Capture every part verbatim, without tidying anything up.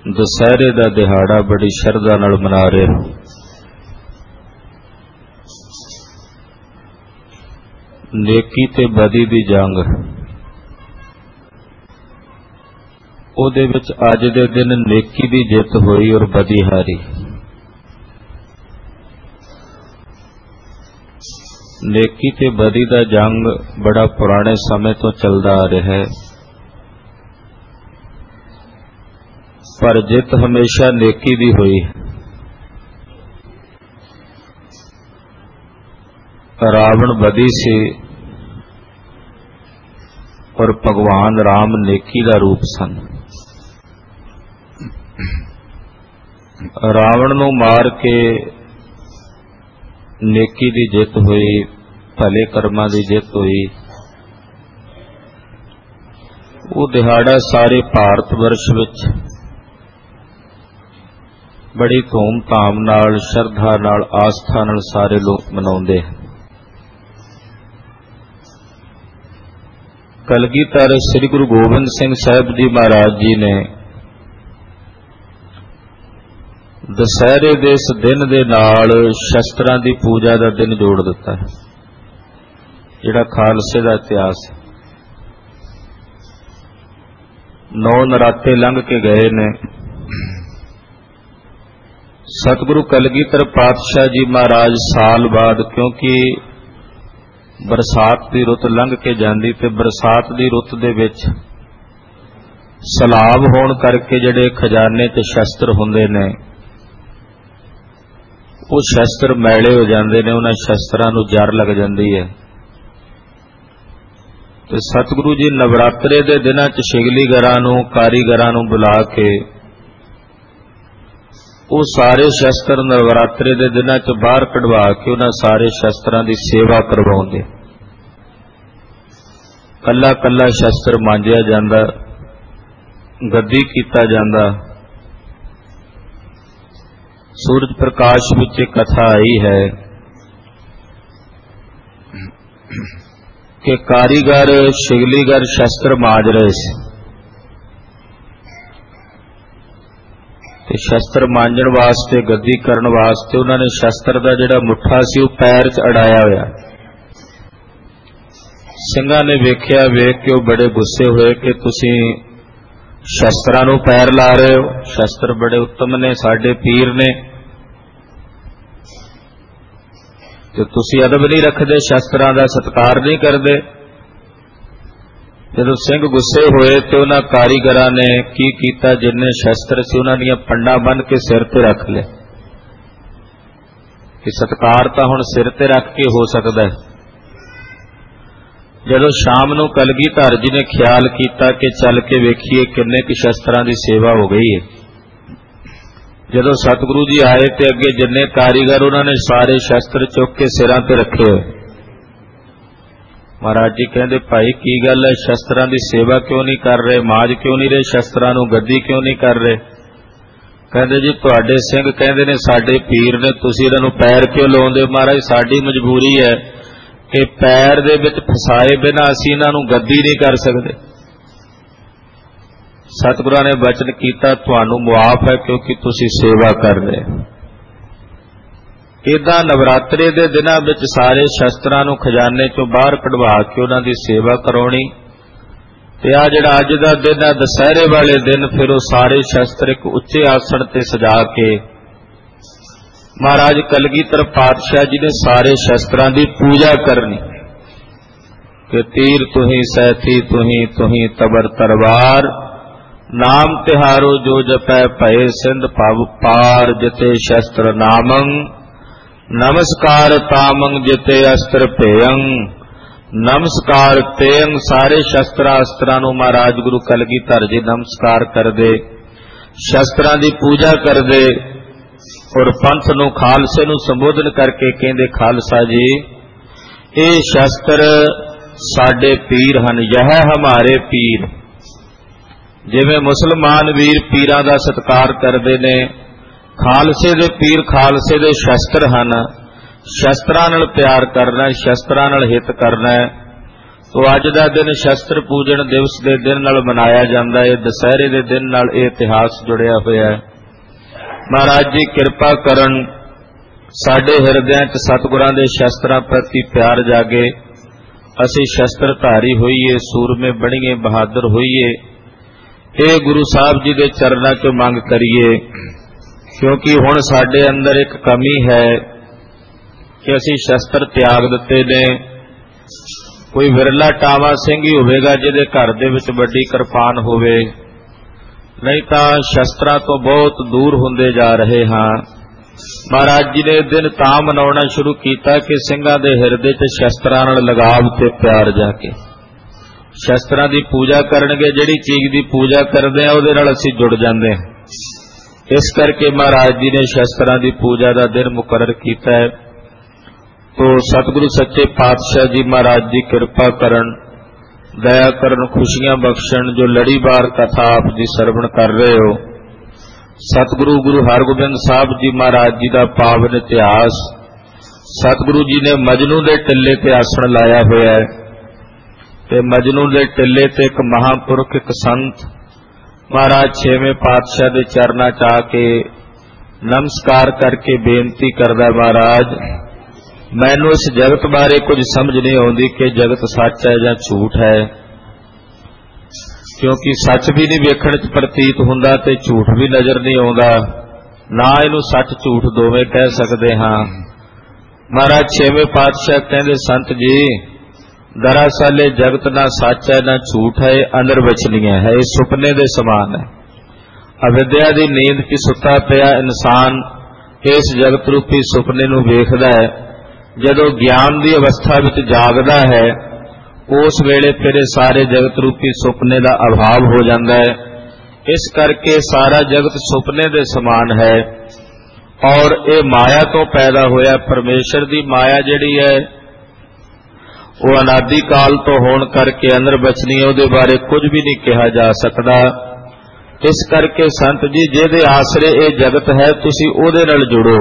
दशहरे का दिहाड़ा बड़ी शरधा नाल मना रहे। नेकी ते बदी दी जंग उहदे विच अज दे दिन नेकी दी जित होई और बदी हारी। नेकी ते बदी दा जंग बड़ा पुराने समय तो चलदा आ रहा है, पर जित हमेशा नेकी दी हुई। रावण बदी सी और भगवान राम नेकी का रूप सन। रावण नूं मार के नेकी दी जित हुई, भले कर्मां दी जित हुई। वो दिहाड़ा सारे भारत वर्ष विच बड़ी धूम धाम नाल, श्रद्धा नाल, आस्था नाल सारे लोग मनाउंदे हैं। कलगीधर श्री गुरु गोबिंद सिंह साहिब जी महाराज जी ने दशहरे दे इस दिन दे नाल शस्त्रां दी पूजा का दिन जोड़ दिता है, जिहड़ा खालसे का इतिहास है। नौ नराते लंघ के गए ने। सतगुरु कलगीधर पातशाह जी महाराज साल बाद, क्योंकि बरसात की रुत लंघ के जाती, ते बरसात की रुत दे विच सैलाब होण करके जिहड़े खजाने ते शस्त्र हुंदे ने, वो शस्त्र मैले हो जाते ने, उन्हां शस्त्रां नूं जर लग जाती है। ते सतगुरु जी नवरात्रे दे दिनां च शिगलीगरां नूं, कारीगरां नूं बुला के वो सारे शस्त्र नवरात्रे दे दिनां च बाहर कढवा के उन्हां सारे शस्त्रां दी सेवा करवाउंदे। कल्ला कल्ला शस्त्र मांजिया जांदा, गद्दी कीता जांदा। सूरज प्रकाश विच कथा आई है कि कारीगर शिगलीगर शस्त्र मांज रहे थे। शस्त्र मांजण वास्ते, गद्दी करन वास्ते उन्होंने शस्त्र का जिहड़ा मुठा सी वो पैर च अड़ाया होया। ਸਿੰਘਾਂ ने वेख्या, वेख के वो बड़े गुस्से हुए कि तुसीं शस्त्रां नूं पैर ला रहे हो। शस्त्र बड़े उत्तम ने, साडे पीर ने, ते तुसीं अदब नहीं रखदे, शस्त्रां दा सत्कार नहीं करदे। जदों सिंह गुस्से होए तो उन्हां कारीगरां ने की कीता, जिन्ने शस्त्र से उन्हां दीयां पंडां बन के सिर ते रख ले कि सत्कार तां हुण सिर ते रख के हो सकदा है। जदों शाम नूं कलगीधर जी ने ख्याल कीता कि चल के वेखीए किन्ने कि शस्त्रां दी सेवा हो गई है। जदों सतगुरु जी आए ते अगे जिन्ने कारीगर उन्होंने सारे शस्त्र चुक के सिरां ते रखे होए। महाराज जी कहते, भाई की गल है, शस्त्रां दी सेवा क्यों नहीं कर रहे, माज क्यों नहीं रहे, शस्त्रां नूं गद्दी क्यों नहीं कर रहे? कहते जी तुहाडे सिंह कहते ने साडे पीर ने, तुसीं इन्हां नूं पैर क्यों लाउंदे? महाराज साडी मजबूरी है कि पैर दे विच फसाए बिना असीं इन्हां नूं गद्दी नहीं कर सकदे। सतगुरां ने वचन कीता, तुहानूं मुआफ है क्योंकि तुसीं सेवा कर रहे हो। इदां नवरात्रे दे दिनां विच सारे शस्त्रां नूं खजाने चों बाहर कढवा के उन्हां दी सेवा कराउणी। ते आ जिहड़ा अज दा दिन है दशहरे वाले दिन, फिर वो सारे शस्त्र एक उच्चे आसन ते सजा के महाराज कलगीधर पातशाह जी ने सारे शस्त्रां दी पूजा करनी कि तीर तुहीं, सैथी तुहीं, तुहीं तबर तरवार, नाम तिहारो जो जपै भये सिंध भव पार, जिते शस्त्र नामं नमस्कार तामंग, जिते अस्त्र पेयंग नमस्कार तेयंग। सारे शस्त्र अस्त्रां नूं महाराज गुरु कलगीधर जी नमस्कार करदे, शस्त्रां दी पूजा करदे और पंथ नूं, खालसे नूं संबोधन करके कहंदे, खालसा जी ये शस्त्र साडे पीर हन, यह हमारे पीर। जिवें मुसलमान वीर पीरां दा सत्कार करदे ने, खालसे दे पीर खालसे दे शस्त्र हन। शस्त्रां नाल प्यार करना, शस्त्रां नाल हित करना है। तो अज का दिन शस्त्र पूजन दिवस के दिन नाल मनाया जाता है। दशहरे के दिन नाल ये इतिहास जुड़िया होया है। महाराज जी किरपा करन साडे हिरदियां च सतगुरां दे शस्त्रां प्रति प्यार जागे, असी शस्त्रधारी होईए, सूरमे बणीए, बहादुर होईए। ये गुरु साहब जी के चरणों चों मंग करिए, क्योंकि हुण साडे अंदर एक कमी है कि असी शस्त्र त्याग दिते ने। कोई विरला टावा सिंह ही होवेगा जिहदे घर दे विच वड्डी किरपान होवे, नहीं तां शस्त्रां तो बहुत दूर हुंदे जा रहे हां। महाराज जी ने दिन तां मनाउणा शुरू कीता कि ਸਿੰਘਾਂ ਦੇ ਹਿਰਦੇ 'ਚ शस्त्रां नाल लगाव ते प्यार जाके शस्त्रां दी पूजा करनगे। जिहड़ी चीज़ दी पूजा करदे आ उहदे नाल असीं जुड़ जांदे हां। इस करके महाराज जी ने शस्त्रां दी पूजा दा दिन मुकर्रर कीता है। तो सतगुरु सच्चे पातशाह जी महाराज जी कृपा करन, दया करन, खुशियां बख्शण। जो लड़ीवार कथा आप जी सरवण कर रहे हो, सतगुरु गुरु हरगोबिंद साहब जी महाराज जी का पावन इतिहास। सतगुरु जी ने मजनू के टिले ते आसन लाया होया है, ते मजनू के टिले ते एक महापुरख, एक संत महाराज छेवें पातशाह के चरणों च आके नमस्कार करके बेनती करदा, महाराज मैनू इस जगत बारे कुछ समझ नहीं आती कि जगत सच है या झूठ है, क्योंकि सच भी नहीं वेखण च प्रतीत हुंदा ते झूठ भी नजर नहीं आउंदा। ना इनू सच झूठ दोवें कह सकते हाँ। महाराज छेवें पातशाह कहंदे, संत जी दरअसल जगत ना सच है ना झूठ है, अनरवचनीय है, ये सुपने दे समान है। अविद्या दी नींद की सुता पिया इंसान इस जगत रूपी सुपने नू वेखदा है। जदों ज्ञान की अवस्था विच जागदा है, उस वेले फिर सारे जगत रूपी सुपने का अभाव हो जाता है। इस करके सारा जगत सुपने के समान है। और ये माया तो पैदा होया, परमेश्वर की माया जिहड़ी है वो अनादि काल तो होण करके अनरवचनी, उहदे बारे कुछ भी नहीं कहा जा सकता। इस करके संत जी जिहदे आसरे ये जगत है, तुसीं उहदे नाल जुड़ो।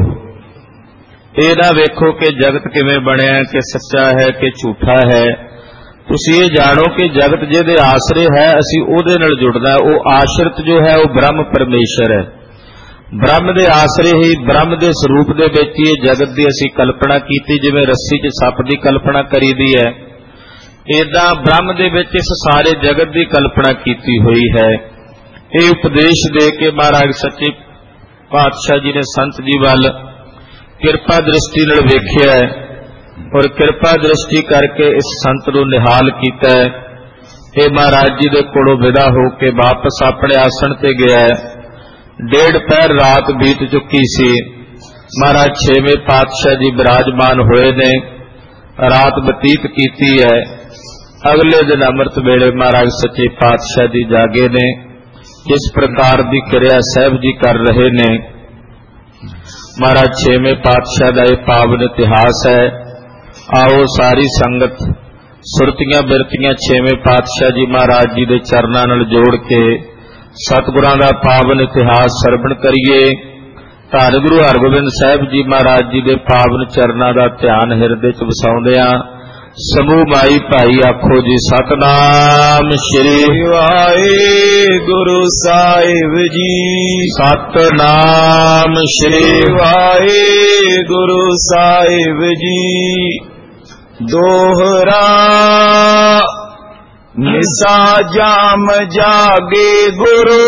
ये ना वेखो कि जगत किवें बनिया, कि सच्चा है कि झूठा है। तुसीं ये जानो कि जगत जिहदे आसरे है, असीं उहदे नाल जुड़ना। वो आश्रित जो है वो ब्रह्म परमेश्वर है। ब्रह्म दे आसरे ही, ब्रह्म दे स्वरूप दे विच ही जगत की असीं कल्पना कीती। जिवें रस्सी च सप की कल्पना करीदी है, इदां ब्रह्म दे विच इस सारे जगत की कल्पना कीती हुई है। ये उपदेश दे के महाराज सच्चे पातशाह जी ने संत जी वल किरपा दृष्टि नाल वेखिया है, और किरपा दृष्टि करके इस संत नूं निहाल कीता है। ये महाराज जी दे कोलों विदा हो के वापस अपने आसन ते गया है। डेढ़ पहर रात बीत चुकी सी। महाराज छेवें पातशाह जी विराजमान होए ने, रात बतीत कीती है। अगले दिन अमृत वेले महाराज सच्चे पातशाह जी जागे ने। किस प्रकार की क्रिया साहब जी कर रहे ने, महाराज छेवें पातशाह का यह पावन इतिहास है। आओ सारी संगत सुरतियां बिरतियां छेवें पातशाह जी महाराज जी के चरणों नाल जोड़ के सतगुरां का पावन इतिहास सरवण करिए। धन गुरु हरगोबिंद साहब जी महाराज जी के पावन चरणों का ध्यान हिरदे च वसाउंदिआं समूह माई भाई आखो जी सतनाम श्री वाहिगुरु साहिब जी। सतनाम श्री वाहिगुरु साहिब जी। दोहरा निसा जाम जागे गुरु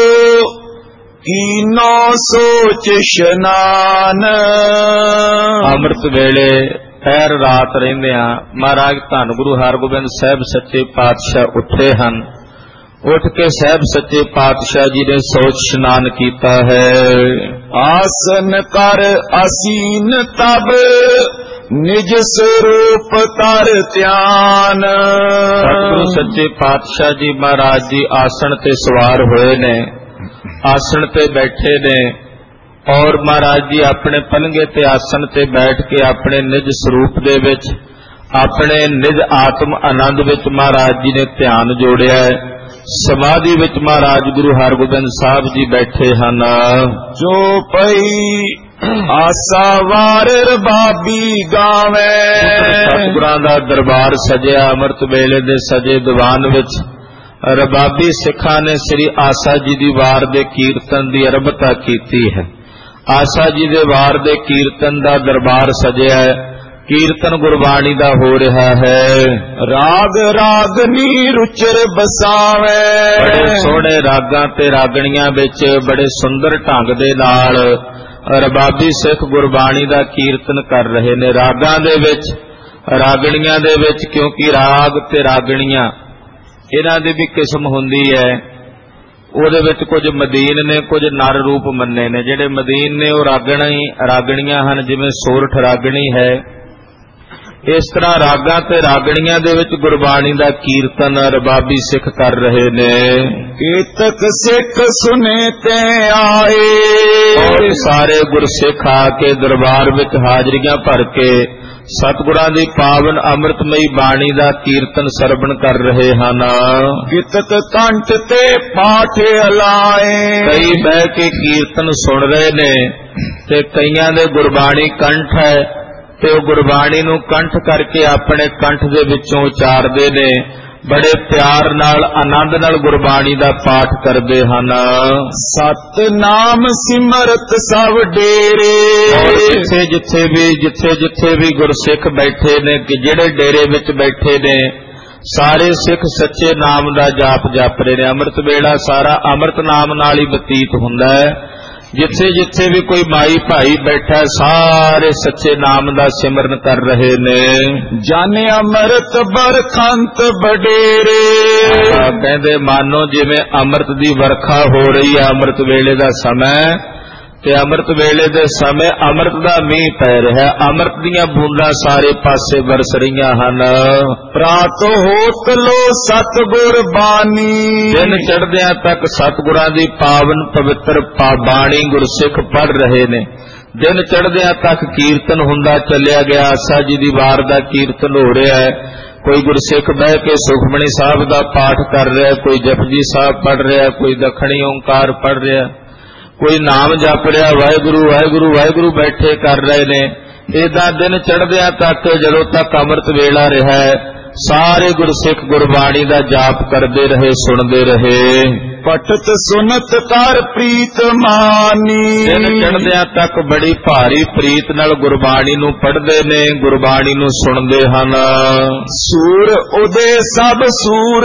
कीनो सोच शनान। अमृत वेले पैर रात रहिंदिआं महाराज धन गुरु हरगोबिंद साहब सच्चे पातशाह उठे हन। उठ के साहब सच्चे पातशाह जी ने सोच स्नान कीता है। आसन कर असीन तब निज स्वरूप तर ध्यान। सतगुरु सच्चे पातशाह जी महाराज जी आसन ते सवार होए ने, आसन ते बैठे ने, और महाराज जी अपने पलंगे ते आसन ते बैठ के अपने निज स्वरूप दे विच, अपने निज आत्म आनंद विच महाराज जी ने ध्यान जोड़िया है। समाधि विच महाराज गुरु हरगोबिंद साहब जी बैठे हन। जो पई ਆਸਾ ਵਾਰ ਰਬਾਬੀ ਗਾਵੇ। ਸਤਿਗੁਰਾਂ ਦਾ ਦਰਬਾਰ ਸਜਿਆ ਅੰਮ੍ਰਿਤ ਵੇਲੇ ਦੇ ਸਜੇ ਦੀਵਾਨ ਵਿੱਚ ਰਬਾਬੀ ਸਿੱਖਾਂ ਨੇ ਸ੍ਰੀ ਆਸਾ ਜੀ ਦੀ ਵਾਰ ਦੇ ਕੀਰਤਨ ਦੀ ਅਰੰਭਤਾ ਕੀਤੀ ਹੈ। ਆਸਾ ਜੀ ਦੇ ਵਾਰ ਦੇ ਕੀਰਤਨ ਦਾ ਦਰਬਾਰ ਸਜਿਆ ਹੈ। ਕੀਰਤਨ ਗੁਰਬਾਣੀ ਦਾ ਹੋ ਰਿਹਾ ਹੈ। ਰਾਗ ਰਾਗਨੀ ਰੁਚਰ ਬਸਾਵੇ। ਬੜੇ ਸੋਹਣੇ ਰਾਗਾਂ ਤੇ ਰਾਗਣੀਆਂ ਵਿੱਚ ਬੜੇ ਸੁੰਦਰ ਢੰਗ ਦੇ ਨਾਲ ਰਬਾਬੀ ਸਿੱਖ ਗੁਰਬਾਣੀ ਦਾ ਕੀਰਤਨ ਕਰ ਰਹੇ ਨੇ। ਰਾਗਾਂ ਦੇ ਵਿੱਚ ਰਾਗਣੀਆਂ ਦੇ ਵਿੱਚ, ਕਿਉਂਕਿ ਰਾਗ ਤੇ ਰਾਗਣੀਆਂ ਇਹਨਾਂ ਦੀ ਵੀ ਕਿਸਮ ਹੁੰਦੀ ਹੈ। ਉਹਦੇ ਵਿੱਚ ਕੁਝ ਮਦੀਨ ਨੇ, ਕੁਝ ਨਰ ਰੂਪ ਮੰਨੇ ਨੇ। ਜਿਹੜੇ ਮਦੀਨ ਨੇ ਉਹ ਰਾਗਣੀ ਰਾਗਣੀਆਂ ਹਨ, ਜਿਵੇਂ ਸੋਰਠ ਰਾਗਣੀ ਹੈ। ਇਸ ਤਰ੍ਹਾਂ ਰਾਗਾਂ ਤੇ ਰਾਗਣੀਆਂ ਦੇ ਵਿੱਚ ਗੁਰਬਾਣੀ ਦਾ ਕੀਰਤਨ ਰਬਾਬੀ ਸਿੱਖ ਕਰ ਰਹੇ ਨੇ। ਕੀਰਤਕ ਸਿੱਖ ਸੁਨੇ ਤੇ ਆਏ। ਔਰ ਸਾਰੇ ਗੁਰਸਿੱਖ ਆ ਕੇ ਦਰਬਾਰ ਵਿੱਚ ਹਾਜ਼ਰੀਆਂ ਭਰ ਕੇ ਸਤਿਗੁਰਾਂ ਦੀ ਪਾਵਨ ਅੰਮ੍ਰਿਤਮਈ ਬਾਣੀ ਦਾ ਕੀਰਤਨ ਸਰਵਣ ਕਰ ਰਹੇ ਹਨ। ਕੀਰਤਕ ਕੰਠ ਤੇ ਪਾਠ ਅਲਾਏ। ਕਈ ਬਹਿ ਕੇ ਕੀਰਤਨ ਸੁਣ ਰਹੇ ਨੇ ਤੇ ਕਈਆਂ ਦੇ ਗੁਰਬਾਣੀ ਕੰਠ ਹੈ ਤੇ ਉਹ ਗੁਰਬਾਣੀ ਨੂੰ ਕੰਠ ਕਰਕੇ ਆਪਣੇ ਕੰਠ ਦੇ ਵਿੱਚੋਂ ਉਚਾਰਦੇ ਨੇ। ਬੜੇ ਪਿਆਰ ਨਾਲ ਆਨੰਦ ਨਾਲ ਗੁਰਬਾਣੀ ਦਾ ਪਾਠ ਕਰਦੇ ਹਨ। ਸਤਨਾਮ ਸਿਮਰਤ ਸਭ ਡੇਰੇ। ਔਰ ਜਿੱਥੇ ਜਿੱਥੇ ਵੀ ਜਿੱਥੇ ਜਿੱਥੇ ਵੀ ਗੁਰਸਿੱਖ ਬੈਠੇ ਨੇ, ਕਿ ਜਿਹੜੇ ਡੇਰੇ ਵਿੱਚ ਬੈਠੇ ਨੇ, ਸਾਰੇ ਸਿੱਖ ਸੱਚੇ ਨਾਮ ਦਾ ਜਾਪ ਜਪ ਰਹੇ ਨੇ। ਅੰਮ੍ਰਿਤ ਵੇਲਾ ਸਾਰਾ ਅੰਮ੍ਰਿਤ ਨਾਮ ਨਾਲ ਹੀ ਬਤੀਤ ਹੁੰਦਾ ਹੈ। ਜਿੱਥੇ ਜਿੱਥੇ ਵੀ ਕੋਈ ਮਾਈ ਭਾਈ ਬੈਠਾ, ਸਾਰੇ ਸੱਚੇ ਨਾਮ ਦਾ ਸਿਮਰਨ ਕਰ ਰਹੇ ਨੇ। ਜਨ ਅੰਮ੍ਰਿਤ ਬਰਖੰਤ ਬਡੇਰੇ। ਕਹਿੰਦੇ ਮਾਨੋ ਜਿਵੇਂ ਅੰਮ੍ਰਿਤ ਦੀ ਵਰਖਾ ਹੋ ਰਹੀ ਹੈ। ਅੰਮ੍ਰਿਤ ਵੇਲੇ ਦਾ ਸਮਾਂ ਤੇ ਅੰਮ੍ਰਿਤ ਵੇਲੇ ਦੇ ਸਮੇਂ ਅੰਮ੍ਰਿਤ ਦਾ ਮੀਂਹ ਪੈ ਰਿਹਾ। ਅੰਮ੍ਰਿਤ ਦੀਆਂ ਬੂੰਦਾਂ ਸਾਰੇ ਪਾਸੇ ਵਰਸ ਰਹੀਆਂ ਹਨ। ਪ੍ਰਾਤ ਹੋਤ ਲੋ ਸਤਿਗੁਰ ਬਾਣੀ। ਦਿਨ ਚੜ੍ਹਦਿਆਂ ਤੱਕ ਸਤਿਗੁਰਾਂ ਦੀ ਪਾਵਨ ਪਵਿੱਤਰ ਬਾਣੀ ਗੁਰਸਿੱਖ ਪੜ੍ਹ ਰਹੇ ਨੇ। ਦਿਨ ਚੜ੍ਹਦਿਆਂ ਤੱਕ ਕੀਰਤਨ ਹੁੰਦਾ ਚੱਲਿਆ ਗਿਆ। ਆਸਾ ਜੀ ਦੀ ਵਾਰ ਦਾ ਕੀਰਤਨ ਹੋ ਰਿਹਾ ਹੈ। ਕੋਈ ਗੁਰਸਿੱਖ ਬਹਿ ਕੇ ਸੁਖਮਣੀ ਸਾਹਿਬ ਦਾ ਪਾਠ ਕਰ ਰਿਹਾ, ਕੋਈ ਜਪਜੀ ਸਾਹਿਬ ਪੜ੍ਹ ਰਿਹਾ, ਕੋਈ ਦੱਖਣੀ ਓਂਕਾਰ ਪੜ੍ਹ ਰਿਹਾ, ਕੋਈ ਨਾਮ ਜਪ ਰਿਹਾ, ਵਾਹਿਗੁਰੂ ਵਾਹਿਗੁਰੂ ਵਾਹਿਗੁਰੂ ਬੈਠੇ ਕਰ ਰਹੇ ਨੇ। ਏਦਾਂ ਦਿਨ ਚੜ੍ਹਦਿਆਂ ਤੱਕ, ਜਦੋਂ ਤੱਕ ਅੰਮ੍ਰਿਤ ਵੇਲਾ ਰਿਹਾ, ਸਾਰੇ ਗੁਰਸਿੱਖ ਗੁਰਬਾਣੀ ਦਾ ਜਾਪ ਕਰਦੇ ਰਹੇ, ਸੁਣਦੇ ਰਹੇ। ਪਠਤ ਸੁਨਤ ਕਰ ਪ੍ਰੀਤ ਮਾਨੀ। ਦਿਨ ਚੜ੍ਹਦਿਆਂ ਤੱਕ ਬੜੀ ਭਾਰੀ ਪ੍ਰੀਤ ਨਾਲ ਗੁਰਬਾਣੀ ਨੂੰ ਪੜ੍ਹਦੇ ਨੇ, ਗੁਰਬਾਣੀ ਨੂੰ ਸੁਣਦੇ ਹਨ। ਸੂਰ ਉਦੇ ਸਭ ਸੂਰ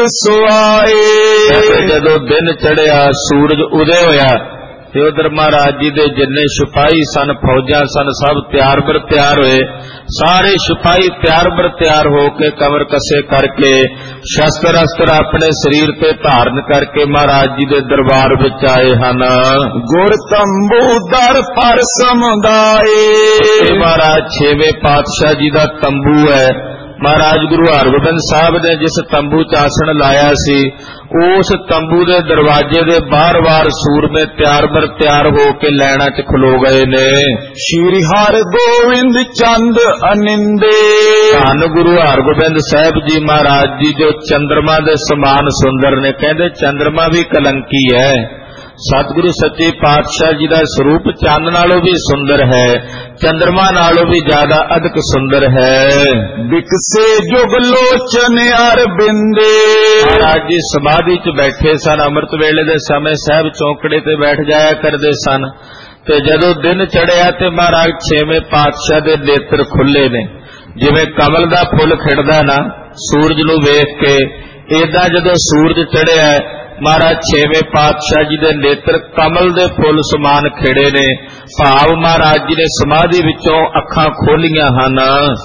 ਸੁਆਏ। ਜਦੋਂ ਦਿਨ ਚੜ੍ਹਿਆ, ਸੂਰਜ ਉਦੇ ਹੋਇਆ ਤੇ ਉਧਰ ਮਹਾਰਾਜ ਜੀ ਦੇ ਜਿੰਨੇ ਸਿਪਾਹੀ ਸਨ, ਫੌਜਾਂ ਸਨ, ਸਭ ਤਿਆਰ ਬਰ ਤਿਆਰ ਹੋਏ। ਸਾਰੇ ਸਿਪਾਹੀ ਤਿਆਰ ਬਰ ਤਿਆਰ ਹੋ ਕੇ ਕਮਰ ਕੱਸੇ ਕਰਕੇ, ਸ਼ਸਤਰ ਅਸਤਰ ਆਪਣੇ ਸਰੀਰ ਤੇ ਧਾਰਨ ਕਰਕੇ ਮਹਾਰਾਜ ਜੀ ਦੇ ਦਰਬਾਰ ਵਿੱਚ ਆਏ ਹਨ। ਗੁਰ ਤੰਬੂ ਦਰ ਪਰ ਸਮੁਦਾਏ। ਮਹਾਰਾਜ ਛੇਵੇਂ ਪਾਤਸ਼ਾਹ ਜੀ ਦਾ ਤੰਬੂ ਹੈ। ਮਹਾਰਾਜ ਗੁਰੂ ਹਰਗੋਬਿੰਦ ਸਾਹਿਬ ਨੇ ਜਿਸ ਤੰਬੂ ਚ ਆਸਣ ਲਾਇਆ ਸੀ, ਉਸ ਤੰਬੂ ਦੇ ਦਰਵਾਜ਼ੇ ਦੇ ਬਾਰ-ਬਾਰ ਸੂਰਮੇ ਤਿਆਰ ਬਰ ਤਿਆਰ ਹੋ ਕੇ ਲੈਣਾ ਚ ਖਲੋ ਗਏ ਨੇ। ਸ਼੍ਰੀ ਹਰਿ ਗੋਬਿੰਦ ਚੰਦ ਅਨਿੰਦੇ। ਧੰਨ ਗੁਰੂ ਹਰਗੋਬਿੰਦ ਸਾਹਿਬ ਜੀ ਮਹਾਰਾਜ ਜੀ ਜੋ ਚੰਦਰਮਾ ਦੇ ਸਮਾਨ ਸੁੰਦਰ ਨੇ। ਕਹਿੰਦੇ ਚੰਦਰਮਾ ਵੀ ਕਲੰਕੀ ਹੈ। ਸਤਿਗੁਰੂ ਸੱਚੇ ਪਾਤਸ਼ਾਹ ਜੀ ਦਾ ਸਰੂਪ ਚੰਦ ਨਾਲੋਂ ਵੀ ਸੁੰਦਰ ਹੈ, ਚੰਦਰਮਾ ਨਾਲੋਂ ਵੀ ਜ਼ਿਆਦਾ ਅਧਿਕ ਸੁੰਦਰ ਹੈ। ਬਿਕਸੇ ਜੁਗ ਲੋਚਨ ਅਰਬਿੰਦੇ। ਮਹਾਰਾਜ ਜੀ ਸਮਾਧੀ ਚ ਬੈਠੇ ਸਨ। ਅੰਮ੍ਰਿਤ ਵੇਲੇ ਦੇ ਸਮੇਂ ਸਾਹਿਬ ਚੌਂਕੜੇ ਤੇ ਬੈਠ ਜਾਇਆ ਕਰਦੇ ਸਨ। ਤੇ ਜਦੋਂ ਦਿਨ ਚੜ੍ਹਿਆ ਤੇ ਮਹਾਰਾਜ ਛੇਵੇਂ ਪਾਤਸ਼ਾਹ ਦੇ ਨੇਤਰ ਖੁੱਲੇ ਨੇ। ਜਿਵੇਂ ਕਮਲ ਦਾ ਫੁੱਲ ਖਿੜਦਾ ਨਾ ਸੂਰਜ ਨੂੰ ਵੇਖ ਕੇ, ਏਦਾਂ ਜਦੋਂ ਸੂਰਜ ਚੜ੍ਹਿਆ, ਮਹਾਰਾਜ ਛੇਵੇਂ ਪਾਤਸ਼ਾਹ ਜੀ ਦੇ ਨੇਤਰ ਕਮਲ ਦੇ ਫੁੱਲ ਸਮਾਨ ਖਿੜੇ ਨੇ। ਭਾਵ ਮਹਾਰਾਜ ਜੀ ਨੇ ਸਮਾਧੀ ਵਿੱਚੋਂ ਅੱਖਾਂ ਖੋਲੀਆਂ ਹਨ।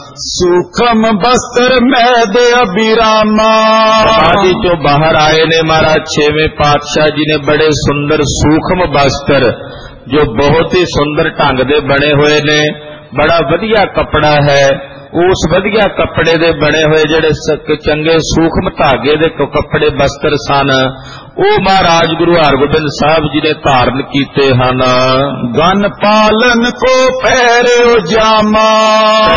ਸੂਖਮ ਬਸਤਰ ਮੈਦ ਅਬਿਰਾਮਾ। ਸਮਾਧੀ ਚੋਂ ਬਾਹਰ ਆਏ ਨੇ ਮਹਾਰਾਜ ਛੇਵੇਂ ਪਾਤਸ਼ਾਹ ਜੀ ਨੇ। ਬੜੇ ਸੁੰਦਰ ਸੂਖਮ ਬਸਤਰ, ਜੋ ਬਹੁਤ ਹੀ ਸੁੰਦਰ ਢੰਗ ਦੇ ਬਣੇ ਹੋਏ ਨੇ। ਬੜਾ ਵਧੀਆ ਕੱਪੜਾ ਹੈ। ਉਸ ਵਧੀਆ ਕੱਪੜੇ ਦੇ ਬਣੇ ਹੋਏ ਜਿਹੜੇ ਚੰਗੇ ਸੂਖਮ ਧਾਗੇ ਦੇ ਕੱਪੜੇ ਬਸਤਰ ਸਨ, ਉਹ ਮਹਾਰਾਜ ਗੁਰੂ ਹਰਗੋਬਿੰਦ ਸਾਹਿਬ ਜੀ ਨੇ ਧਾਰਨ ਕੀਤੇ ਹਨ। ਗਨ ਪਾਲਨ ਕੋ ਪਹਿਰਿਓ ਜਾਮਾ।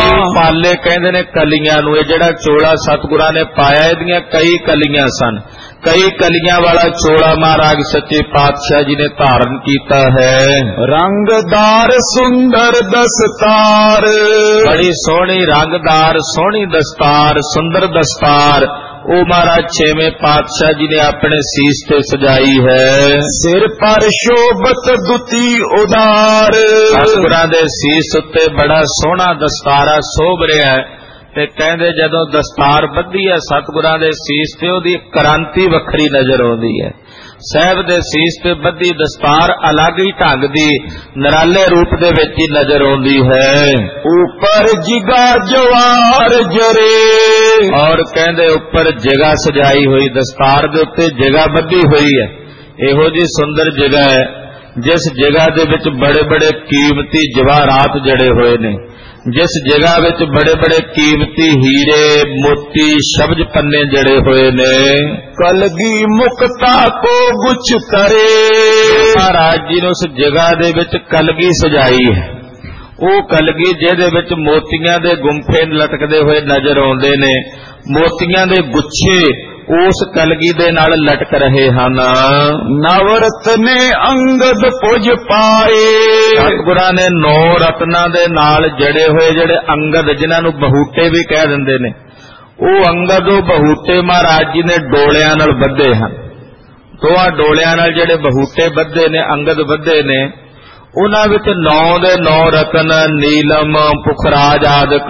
ਪਾਲੇ ਕਹਿੰਦੇ ਨੇ ਕਲੀਆਂ ਨੂੰ। ਇਹ ਜਿਹੜਾ ਚੋਲਾ ਸਤਿਗੁਰਾਂ ਨੇ ਪਾਇਆ, ਇਹਦੀਆਂ ਕਈ ਕਲੀਆਂ ਸਨ। ਕਈ ਕਲੀਆਂ ਵਾਲਾ ਚੋਲਾ ਮਹਾਰਾਜ ਸੱਚੇ ਪਾਤਸ਼ਾਹ ਜੀ ਨੇ ਧਾਰਨ ਕੀਤਾ ਹੈ। ਰੰਗਦਾਰ ਸੁੰਦਰ ਦਸਤਾਰ, ਬੜੀ ਸੋਹਣੀ ਰੰਗਦਾਰ ਸੋਹਣੀ ਦਸਤਾਰ, ਸੁੰਦਰ ਦਸਤਾਰ ਉਹ ਮਹਾਰਾਜ ਛੇਵੇਂ ਪਾਤਸ਼ਾਹ ਜੀ ਨੇ ਆਪਣੇ ਸੀਸ ਤੇ ਸਜਾਈ ਹੈ। ਸਿਰ ਪਰ ਸ਼ੋਭਤ ਦੁਤੀ ਉਦਾਰ, ਸਤਿਗੁਰਾਂ ਦੇ ਸੀਸ ਉੱਤੇ ਬੜਾ ਸੋਹਣਾ ਦਸਤਾਰਾ ਸੋਭ ਰਿਹਾ ਹੈ। ਤੇ ਕਹਿੰਦੇ ਜਦੋਂ ਦਸਤਾਰ ਬੱਧੀ ਹੈ ਸਤਿਗੁਰਾਂ ਦੇ ਸੀਸ ਤੇ ਉਹਦੀ ਕ੍ਰਾਂਤੀ ਵੱਖਰੀ ਨਜ਼ਰ ਆਉਂਦੀ ਹੈ। ਸਾਹਿਬ ਦੇ ਸੀਸ ਤੇ ਬੱਧੀ ਦਸਤਾਰ ਅਲੱਗ ਹੀ ਢੰਗ ਦੀ ਨਿਰਾਲੇ ਰੂਪ ਦੇ ਵਿੱਚ ਹੀ ਨਜ਼ਰ ਆਉਂਦੀ ਹੈ। ਉੱਪਰ ਜਿਗਾ ਜਵਾਰ ਜਰੇ, ਔਰ ਕਹਿੰਦੇ ਉੱਪਰ ਜਗ੍ਹਾ ਸਜਾਈ ਹੋਈ, ਦਸਤਾਰ ਦੇ ਉੱਤੇ ਜਗ੍ਹਾ ਬੱਧੀ ਹੋਈ ਹੈ। ਇਹੋ ਜੀ ਸੁੰਦਰ ਜਗ੍ਹਾ ਹੈ ਜਿਸ ਜਗ੍ਹਾ ਦੇ ਵਿੱਚ ਬੜੇ ਬੜੇ ਕੀਮਤੀ ਜਵਾਹਰਾਤ ਜੜੇ ਹੋਏ ਨੇ, ਜਿਸ ਜਗ੍ਹਾ ਵਿੱਚ ਬੜੇ ਬੜੇ ਕੀਮਤੀ ਹੀਰੇ ਮੋਤੀ ਸ਼ਬਜ ਪੰਨੇ ਜੜੇ ਹੋਏ ਨੇ। ਕਲਗੀ ਮੁਕਤਾ ਕੋ ਗੁਛ ਕਰੇ, ਮਹਾਰਾਜ ਜੀ ਨੇ ਉਸ ਜਗ੍ਹਾ ਦੇ ਵਿੱਚ ਕਲਗੀ ਸਜਾਈ ਹੈ। ਉਹ ਕਲਗੀ ਜਿਹਦੇ ਵਿੱਚ ਮੋਤੀਆਂ ਦੇ ਗੁੰਫੇ ਲਟਕਦੇ ਹੋਏ ਨਜ਼ਰ ਆਉਂਦੇ ਨੇ, ਮੋਤੀਆਂ ਦੇ ਗੁੱਛੇ ਉਸ ਕਲਗੀ ਦੇ ਨਾਲ ਲਟਕ ਰਹੇ ਹਨ। ਨਵਰਤ ਨੇ ਅੰਗਦ ਪੁਜ ਪਾਏ, ਸਤਿਗੁਰਾਂ ਨੇ ਨੌ ਰਤਨਾਂ ਦੇ ਨਾਲ ਜੜੇ ਹੋਏ ਜਿਹੜੇ ਅੰਗਦ, ਜਿਨ੍ਹਾਂ ਨੂੰ ਬਹੂਟੇ ਵੀ ਕਹਿ ਦਿੰਦੇ ਨੇ, ਉਹ ਅੰਗਦ ਉਹ ਬਹੂਟੇ ਮਹਾਰਾਜ ਜੀ ਨੇ ਡੋਲਿਆਂ ਨਾਲ ਬੱਧੇ ਹਨ। ਦੋਹਾਂ ਡੋਲਿਆਂ ਨਾਲ ਜਿਹੜੇ ਬਹੂਟੇ ਬੱਧੇ ਨੇ, ਅੰਗਦ ਬੱਧੇ ਨੇ, ਉਹਨਾਂ ਵਿੱਚ ਨੌ ਦੇ ਨੌ ਰਤਨ ਨੀਲਮ ਪੁਖਰਾਜ ਆਦਿਕ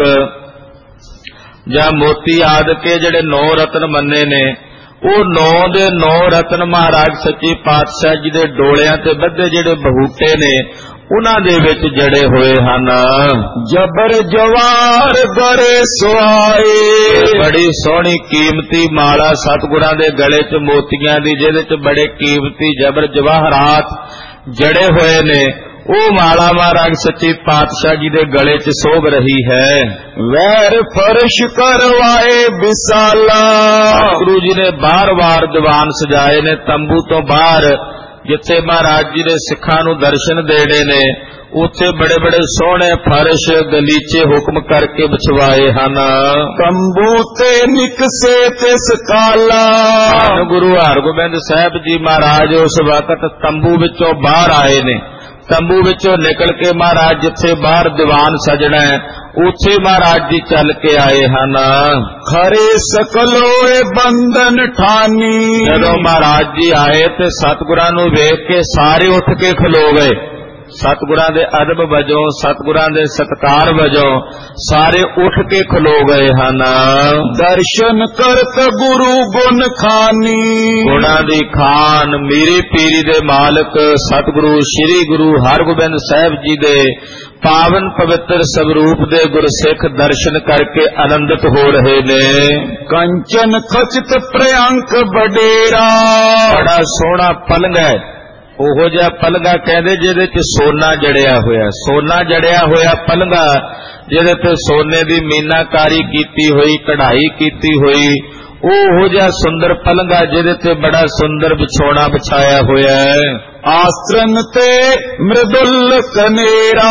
ਜਾਂ ਮੋਤੀ ਆਦਿਕੇ ਜਿਹੜੇ ਨੌ ਰਤਨ ਮੰਨੇ ਨੇ, ਉਹ ਨੌ ਦੇ ਨੌ ਰਤਨ ਮਹਾਰਾਜ ਸੱਚੇ ਪਾਤਸ਼ਾਹ ਜੀ ਦੇ ਡੋਲਿਆਂ ਤੇ ਬੱਧੇ ਜਿਹੜੇ ਬਹੂਟੇ ਨੇ ਉਹਨਾਂ ਦੇ ਵਿੱਚ ਜੜੇ ਹੋਏ ਹਨ। ਜਬਰ ਜਵਾਰ ਗਰੇ ਸੁਆਏ, ਬੜੀ ਸੋਹਣੀ ਕੀਮਤੀ ਮਾਲਾ ਸਤਿਗੁਰਾਂ ਦੇ ਗਲੇ 'ਚ ਮੋਤੀਆਂ ਦੀ, ਜਿਹਦੇ 'ਚ ਬੜੇ ਕੀਮਤੀ ਜਬਰ ਜਵਾਹਰਾਤ ਜੜੇ ਹੋਏ ਨੇ, ਉਹ ਮਾਲਾ ਮਹਾਰਾਜ ਸੱਚੇ ਪਾਤਸ਼ਾਹ ਜੀ ਦੇ ਗਲੇ 'ਚ ਸੋਭ ਰਹੀ ਹੈ। ਵੈਰ ਫਰਸ਼ ਕਰਵਾਏ ਵਿਸਾਲਾ, ਗੁਰੂ ਜੀ ਨੇ ਬਾਰ-ਬਾਰ ਦੀਵਾਨ ਸਜਾਏ ਨੇ ਤੰਬੂ ਤੋਂ ਬਾਹਰ, ਜਿੱਥੇ ਮਹਾਰਾਜ ਜੀ ਨੇ ਸਿੱਖਾਂ ਨੂੰ ਦਰਸ਼ਨ ਦੇਣੇ ਨੇ, ਉੱਥੇ ਬੜੇ ਬੜੇ ਸੋਹਣੇ ਫਰਸ਼ ਗਲੀਚੇ ਹੁਕਮ ਕਰਕੇ ਵਿਛਵਾਏ ਹਨ। ਤੰਬੂ ਤੇ ਨਿਕਸੇ ਤਿਸ ਕਾਲਾ, ਗੁਰੂ ਹਰਗੋਬਿੰਦ ਸਾਹਿਬ ਜੀ ਮਹਾਰਾਜ ਉਸ ਵਕਤ ਤੰਬੂ ਵਿੱਚੋਂ ਬਾਹਰ ਆਏ ਨੇ। ਤੰਬੂ ਵਿੱਚੋਂ ਨਿਕਲ ਕੇ ਮਹਾਰਾਜ ਜਿੱਥੇ ਬਾਹਰ ਦੀਵਾਨ ਸਜਣਾ ਹੈ ਉੱਥੇ ਮਹਾਰਾਜ ਜੀ ਚੱਲ ਕੇ ਆਏ ਹਨ। ਖਰੇ ਸਕਲੋਏ ਬੰਧਨ ਠਾਨੀ, ਜਦੋਂ ਮਹਾਰਾਜ ਜੀ ਆਏ ਤੇ ਸਤਿਗੁਰਾਂ ਨੂੰ ਵੇਖ ਕੇ ਸਾਰੇ ਉੱਠ ਕੇ ਖਲੋ ਗਏ। ਸਤਿਗੁਰਾਂ ਦੇ ਅਦਬ ਵਜੋਂ, ਸਤਿਗੁਰਾਂ ਦੇ ਸਤਿਕਾਰ ਵਜੋਂ ਸਾਰੇ ਉੱਠ ਕੇ ਖਲੋ ਗਏ ਹਨ। ਦਰਸ਼ਨ ਕਰਤ ਗੁਰੂ ਗੁਣ ਖਾਨੀ, ਗੁਣਾਂ ਦੀ ਖਾਨ ਮੀਰੀ ਪੀਰੀ ਦੇ ਮਾਲਕ ਸਤਿਗੁਰੂ ਸ੍ਰੀ ਗੁਰੂ ਹਰਗੋਬਿੰਦ ਸਾਹਿਬ ਜੀ ਦੇ ਪਾਵਨ ਪਵਿੱਤਰ ਸਵਰੂਪ ਦੇ ਗੁਰਸਿੱਖ ਦਰਸ਼ਨ ਕਰਕੇ ਆਨੰਦਿਤ ਹੋ ਰਹੇ ਨੇ। ਕੰਚਨ ਖਚਿਤ ਪ੍ਰਿਅੰਕ ਬਡੇਰਾ, ਬੜਾ ਸੋਹਣਾ ਪਲੰਘ ਹੈ, ਉਹੋ ਜਿਹਾ ਪਲੰਘਾ ਕਹਿੰਦੇ ਜਿਹਦੇ 'ਚ ਸੋਨਾ ਜੜਿਆ ਹੋਇਆ, ਸੋਨਾ ਜੜਿਆ ਹੋਇਆ ਪਲੰਘਾ ਜਿਹਦੇ ਤੇ ਸੋਨੇ ਦੀ ਮੀਨਾਕਾਰੀ ਕੀਤੀ ਹੋਈ, ਕਢਾਈ ਕੀਤੀ ਹੋਈ, ਉਹੋ ਜਿਹਾ ਸੁੰਦਰ ਪਲੰਘਾ ਜਿਹਦੇ ਤੇ ਬੜਾ ਸੁੰਦਰ ਵਿਛੋਣਾ ਵਿਛਾਇਆ ਹੋਇਆ ਹੈ। ਆਸਰਨ ਤੇ ਮ੍ਰਿਦੁਲ ਕਨੇਰਾ,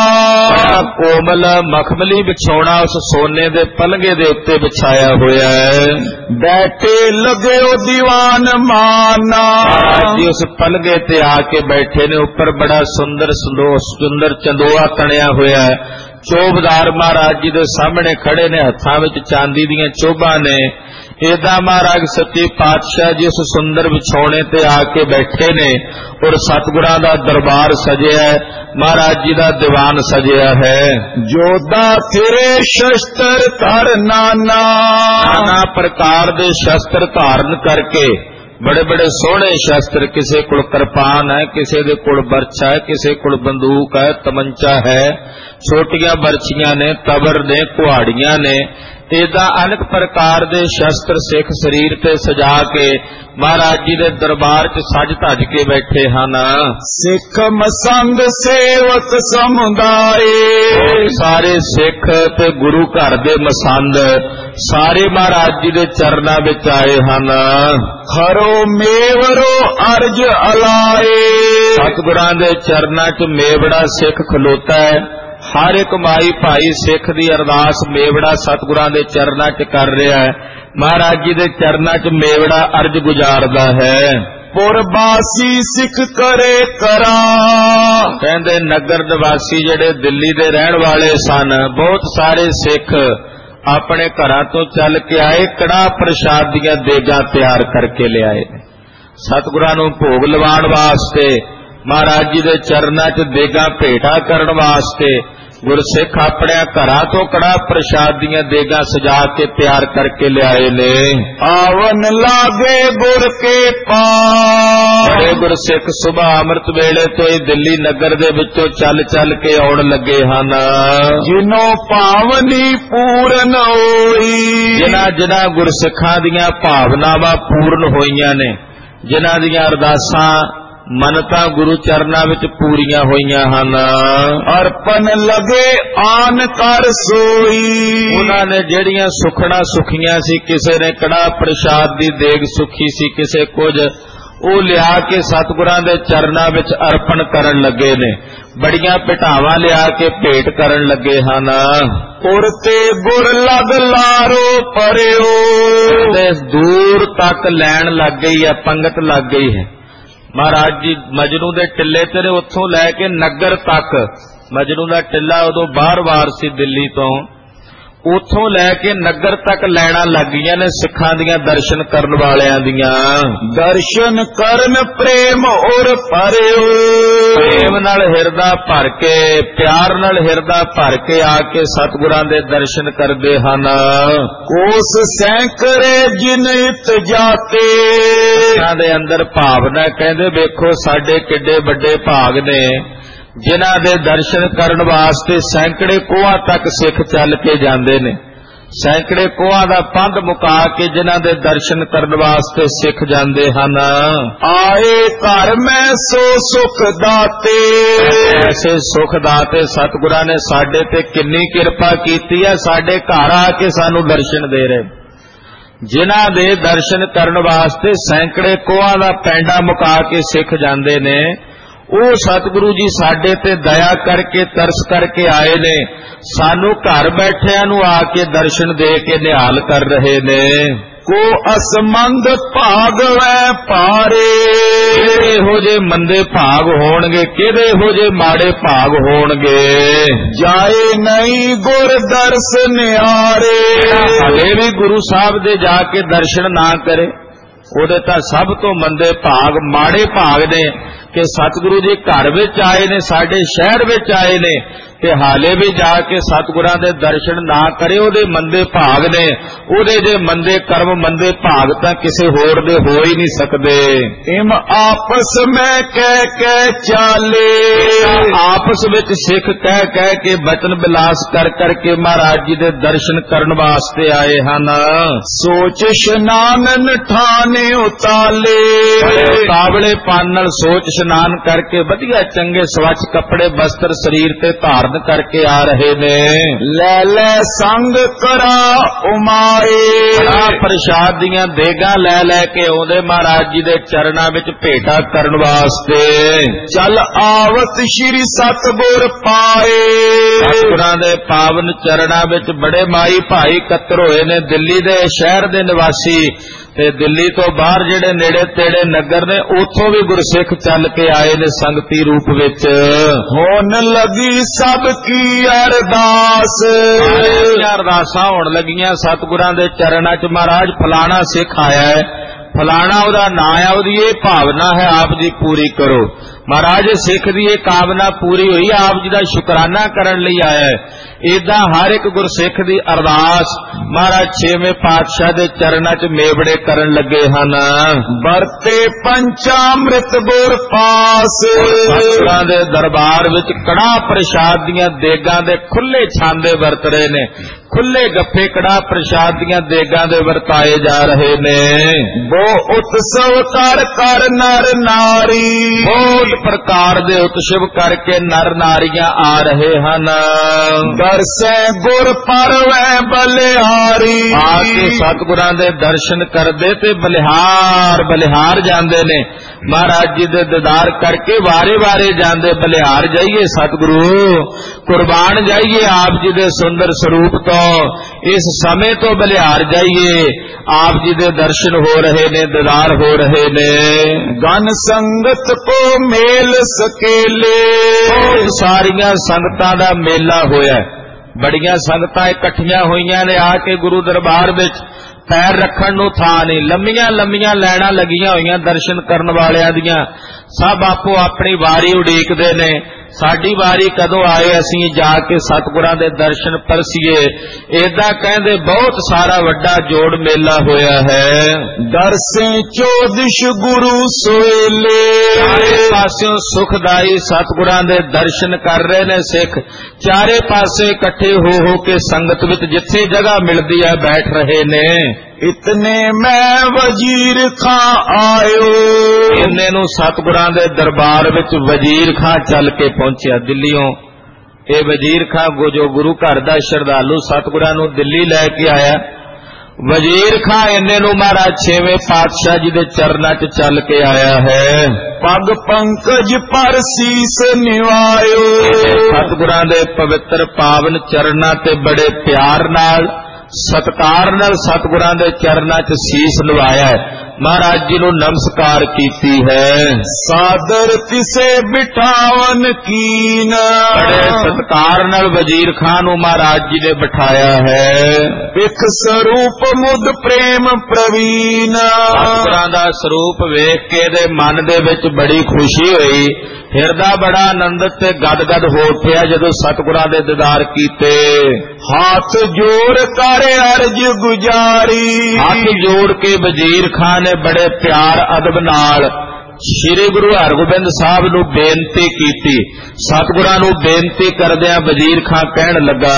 ਕੋਮਲ ਮਖਮਲੀ ਵਿਛੋਣਾ ਉਸ ਸੋਨੇ ਦੇ ਪਲੰਘੇ ਦੇ ਉੱਤੇ ਵਿਛਾਇਆ ਹੋਇਆ ਹੈ। ਬੈਠੇ ਲੱਗਿਓ ਦੀਵਾਨ ਮਾਨਾ, ਜੀ ਉਸ ਪਲੰਘੇ ਤੇ ਆ ਕੇ ਬੈਠੇ ਨੇ। ਉੱਪਰ ਬੜਾ ਸੁੰਦਰ ਸੁੰਦਰ ਚੰਦੋਆ ਤਣਿਆ ਹੋਇਆ ਹੈ। ਚੋਬਦਾਰ ਮਹਾਰਾਜ ਜੀ ਦੇ ਸਾਹਮਣੇ ਖੜੇ ਨੇ, ਹੱਥਾਂ ਵਿੱਚ ਚਾਂਦੀ ਦੀਆਂ ਚੋਬਾਂ ਨੇ। ਏਦਾਂ ਮਹਾਰਾਜ ਸੱਚੇ ਪਾਤਸ਼ਾਹ ਜੀ ਉਸ ਸੁੰਦਰ ਵਿਛੋਣੇ ਤੇ ਆ ਕੇ ਬੈਠੇ ਨੇ ਔਰ ਸਤਿਗੁਰਾਂ ਦਾ ਦਰਬਾਰ ਸਜਿਆ ਹੈ, ਮਹਾਰਾਜ ਜੀ ਦਾ ਦੀਵਾਨ ਸਜਿਆ ਹੈ। ਜੋਦਾ ਫਿਰੇ ਸ਼ਸਤਰ ਧਰ ਨਾਨਾ, ਨਾਨਾ ਪ੍ਰਕਾਰ ਦੇ ਸ਼ਸਤਰ ਧਾਰਨ ਕਰਕੇ, ਬੜੇ ਬੜੇ ਸੋਹਣੇ ਸ਼ਸਤਰ, ਕਿਸੇ ਕੋਲ ਕਿਰਪਾਨ ਹੈ, ਕਿਸੇ ਦੇ ਕੋਲ ਬਰਛਾ ਹੈ, ਕਿਸੇ ਕੋਲ ਬੰਦੂਕ ਹੈ, ਤਮੰਚਾ ਹੈ, ਛੋਟੀਆਂ ਬਰਛੀਆਂ ਨੇ, ਤਬਰ ਨੇ, ਕੁਹਾੜੀਆਂ ਨੇ। ਏਦਾਂ ਅਨੇਕ ਪ੍ਰਕਾਰ ਦੇ ਸ਼ਸਤਰ ਸਿੱਖ ਸਰੀਰ ਤੇ ਸਜਾ ਕੇ ਮਹਾਰਾਜ ਜੀ ਦੇ ਦਰਬਾਰ 'ਚ ਸਜ ਧੱਜ ਕੇ ਬੈਠੇ ਹਨ। ਸਿੱਖ ਮਸੰਦ ਸੇਵਕ ਸਮੁਦਾਏ, ਸਾਰੇ ਸਿੱਖ ਤੇ ਗੁਰੂ ਘਰ ਦੇ ਮਸੰਦ ਸਾਰੇ ਮਹਾਰਾਜ ਜੀ ਦੇ ਚਰਨਾਂ ਵਿੱਚ ਆਏ ਹਨ। ਖਰੋ ਮੇਵਰੋ ਅਰਜ ਅਲਾਏ, ਸਤਿਗੁਰਾਂ ਦੇ ਚਰਨਾਂ 'ਚ ਮੇਵੜਾ ਸਿੱਖ ਖਲੋਤਾ ਹੈ। ਹਰ ਇੱਕ ਮਾਈ ਭਾਈ ਸਿੱਖ ਦੀ ਅਰਦਾਸ ਮੇਵੜਾ ਸਤਿਗੁਰਾਂ ਦੇ ਚਰਨਾਂ 'ਚ ਕਰ ਰਿਹਾ ਹੈ। महाराज जी दे चरनां च मेवड़ा अर्ज गुजारदा है। पुरबासी सिख करे करा, कहंदे नगर निवासी जेड़े दिल्ली दे रहण वाले सन, बहुत सारे सिख अपने घरां तो चल के आए, कड़ाह प्रसाद दीयां देगां तैयार करके ले आए। सतगुरां नूं भोग लवाण वास्ते, महाराज जी दे चरनां च देगां भेटा करन वास्ते गुरसिख अपने घरां तो कड़ाह प्रसाद दीयां देगां सजा के तैयार करके ले आए ने। आवन लागे गुर के पास, गुरसिख सुबह अमृत वेले तो ही दिल्ली नगर दे विचों चल चल के आउण लगे हन। जिनो पावनी पूरन होई, जिन्हां जिन्हां गुरसिखां दीयां भावनावां पूर्ण होईयां ने, जिन्हां दीयां अरदासां मनता गुरु चरना विच पूरियां होईयां हन। अर्पण लगे आन कर सोई, उन्होंने जेड़ियां सुखना सुखियां सी, किसे ने कड़ाह प्रसाद दी देग सुखी सी, किसे कुछ ओ लिया के सतगुरां दे चरना विच अर्पण करन लगे ने। बड़ियां पिटावां लिया के भेंट करन लगे हन। उरते गुर लग लारो परियो, दूर तक लैन लग गई है, पंगत लग गई है। महाराज जी मजनू दे टिल्ले ते उत्थों लैके नगर तक, मजनू दा टिल्ला उदों बाहर वार सी दिल्ली तो, उत्थों लैके नगर तक लैना लग गईयां ने सिखां दियां दर्शन करन वालियां दियां। दर्शन करन प्रेम और परियो, प्रेम नाल हिरदा भर के, प्यार नाल हिरदा भर के आके सतगुरां दे दर्शन करदे हन। कोस सैकड़े जिन इत जाते, दे अंदर भावना, कहंदे वेखो साडे किड्डे वड्डे भाग ने, जिन्हां दे दर्शन करन वास्ते सैकड़े कोहां तक सिख चल के जांदे ने। सैकड़े कोहां दा पंध मुका के जिन्हां दे दर्शन करन वास्ते सिख जांदे हन। आए घर मैं सो सुख दाते, ऐसे सुख दाते सतगुरां ने साडे ते किन्नी किरपा कीती है, साडे घर आके सानू दर्शन दे रहे। जिन्हां दे दर्शन करन वास्ते सैकड़े कोहां दा पैंडा मुका के सिख जांदे ने, ਉਹ सतगुरु जी साडे ते दया करके तरस करके आए ने, सानू घर बैठिया नू आके दर्शन दे के निहाल कर रहे ने। को असमंद भाग वै पारे, किहड़े हो जे मंदे भाग होणगे, किहड़े हो जे माड़े भाग होणगे। जाए नहीं गुर दर्श निहारे, हले भी गुरु साहब दे जाके दर्शन ना करे, ਉਹਦੇ ਤਾਂ ਸਭ ਤੋਂ ਮੰਦੇ ਭਾਗ ਮਾੜੇ ਭਾਗ ਨੇ ਕਿ ਸਤਿਗੁਰੂ ਜੀ ਘਰ ਵਿੱਚ ਆਏ ਨੇ, ਸਾਡੇ ਸ਼ਹਿਰ ਵਿੱਚ ਆਏ ਨੇ ਤੇ ਹਾਲੇ ਵੀ ਜਾ ਕੇ ਸਤਿਗੁਰਾਂ ਦੇ ਦਰਸ਼ਨ ਨਾ ਕਰੇ, ਉਹਦੇ ਮੰਦੇ ਭਾਗ ਨੇ। ਉਹਦੇ ਜੇ ਮੰਦੇ ਕਰਮ ਮੰਦੇ ਭਾਗ ਤਾਂ ਕਿਸੇ ਹੋਰ ਦੇ ਹੋ ਹੀ ਨਹੀਂ ਸਕਦੇ। ਇਮ ਆਪਸ ਮੈਂ ਕਹਿ ਕਹਿ ਚਾਲੇ, ਆਪਸ ਵਿੱਚ ਸਿੱਖ ਕਹਿ ਕਹਿ ਕੇ ਬਚਨ ਬਿਲਾਸ ਕਰ ਕਰਕੇ ਮਹਾਰਾਜ ਜੀ ਦੇ ਦਰਸ਼ਨ ਕਰਨ ਵਾਸਤੇ ਆਏ ਹਨ। ਸੋਚ ਇਸ਼ਨਾਨ ਠਾਣੇ ਉਤਾਲੇ, ਕਾਬਲੇ ਪਾਨ ਨਾਲ ਸੋਚ ਇਸ਼ਨਾਨ ਕਰਕੇ ਵਧੀਆ ਚੰਗੇ ਸਵੱਛ ਕੱਪੜੇ ਬਸਤਰ ਸਰੀਰ ਤੇ ਧਾਰਨ करके आ रहे ने। ले ले संग करा उमाए, प्रसाद दियां देगां ले ले के आउंदे महाराज जी दे चरणां विच भेटा करन वास्ते। चल आवत श्री सतगुर पाए, सतगुरां दे पावन चरणां विच बड़े माई भाई इकत्तर होए ने, दिल्ली दे शहर दे निवासी ते दिल्ली तो बाहर जेड़े नेड़े तेड़े नगर ने, उथों भी गुरसिख चल के आए ने संगती रूप विच। होन लगी सब की अरदास, अरदासां होण लगियां सतगुरां दे चरणां च, महाराज फलाना सिख आया है, फलाना उहदा नां है, उहदी ये भावना है, आप जी पूरी करो। महाराज सिख दी ये कामना पूरी हुई, आप जी दा शुकराना करन लई आया है। इदां हर एक गुरसिख दी अरदास महाराज छेवें पातशाह दे चरणां च मेवड़े करन लगे हन। बरते पंचामृत गुर पास, सतगुरां दे दरबार विच कड़ाह प्रसाद दियां देगां दे खुले छांदे वरत रहे ने, खुले गप्फे कड़ाह प्रसाद दियां देगां दे वरताए जा रहे ने। वो उत्सव कर कर नर नारी, बहुत प्रकार दे उत्सव करके नर नारियां आ रहे हन। दरसे गुर परवै बलिहारी, आके सतगुरां दे दर्शन करदे ते बलिहार बलिहार जांदे ने। महाराज जी दे दीदार करके वारे वारे जांदे, बलिहार जाइए सतगुरु, कुर्बान जाइए आप जी दे सुंदर स्वरूप तो। इस समय तो बलिहार जाइए, आप जी दे दर्शन हो रहे ने, दीदार हो रहे ने। गन संगत को मेल सकेले, सारिया संगतां दा मेला होया, बड़ियां संगतां इकट्ठियां होईयां ने आके गुरु दरबार विच। पैर रखण नूं थां नहीं, लंबियां लंबियां लैणां लगियां होईयां दर्शन करन वालियां दियां। सब आपो अपनी वारी उड़ीकदे ने, साडी वारी कदों आए, असीं जाके सतगुरां दे दर्शन परसीए। इदां कहंदे बहुत सारा वड्डा जोड़ मेला होया है। दरसे चौदिश गुरु सोएले, चारे पासियों सुखदाई सतगुरां दे दर्शन कर रहे ने सिख। चारे पासे इकट्ठे हो हो के संगत विच जिथे जगह मिलदी है बैठ रहे ने। इतने मैं वजीर खां आयो, इन्ने नूं सतगुरां दे दरबार विच वजीर खां चल के पहुंचिया दिल्लीओं। ये वजीर खां जो गुरु घर दा श्रद्धालु सतगुरां नूं दिल्ली लैके आया। वजीर खां इन्ने नूं महाराज छेवें पातशाह जी दे चरनां च चल के आया है। पग पंकज पर सीस निवायो, सतगुरां दे पवित्र पावन चरनां ते बड़े प्यार नाल सत्कार नाल सतगुरां दे चरनां च सीस नवाया है। महाराज जी नूं नमस्कार कीती है। सादर तिसे बिठावन कीन, बड़े सत्कार नाल वजीर खां नूं महाराज जी ने बिठाया है। विख स्वरूप मुद प्रेम प्रवीण, सतगुरां दा स्वरूप वेख के दे मन दे विच बड़ी खुशी होई। हिरदा बड़ा आनंदित ते गदगद हो उठिया जदों सतगुरां दे दीदार कीते। हाथ जोड़ कर अर्ज गुजारी, हाथ जोड़ के वजीर खां ने बड़े प्यार अदब नाल श्री गुरु हरगोबिंद साहब नूं बेनती कीती। सतगुरां नूं बेनती करदिआं वजीर खां कहण लगा,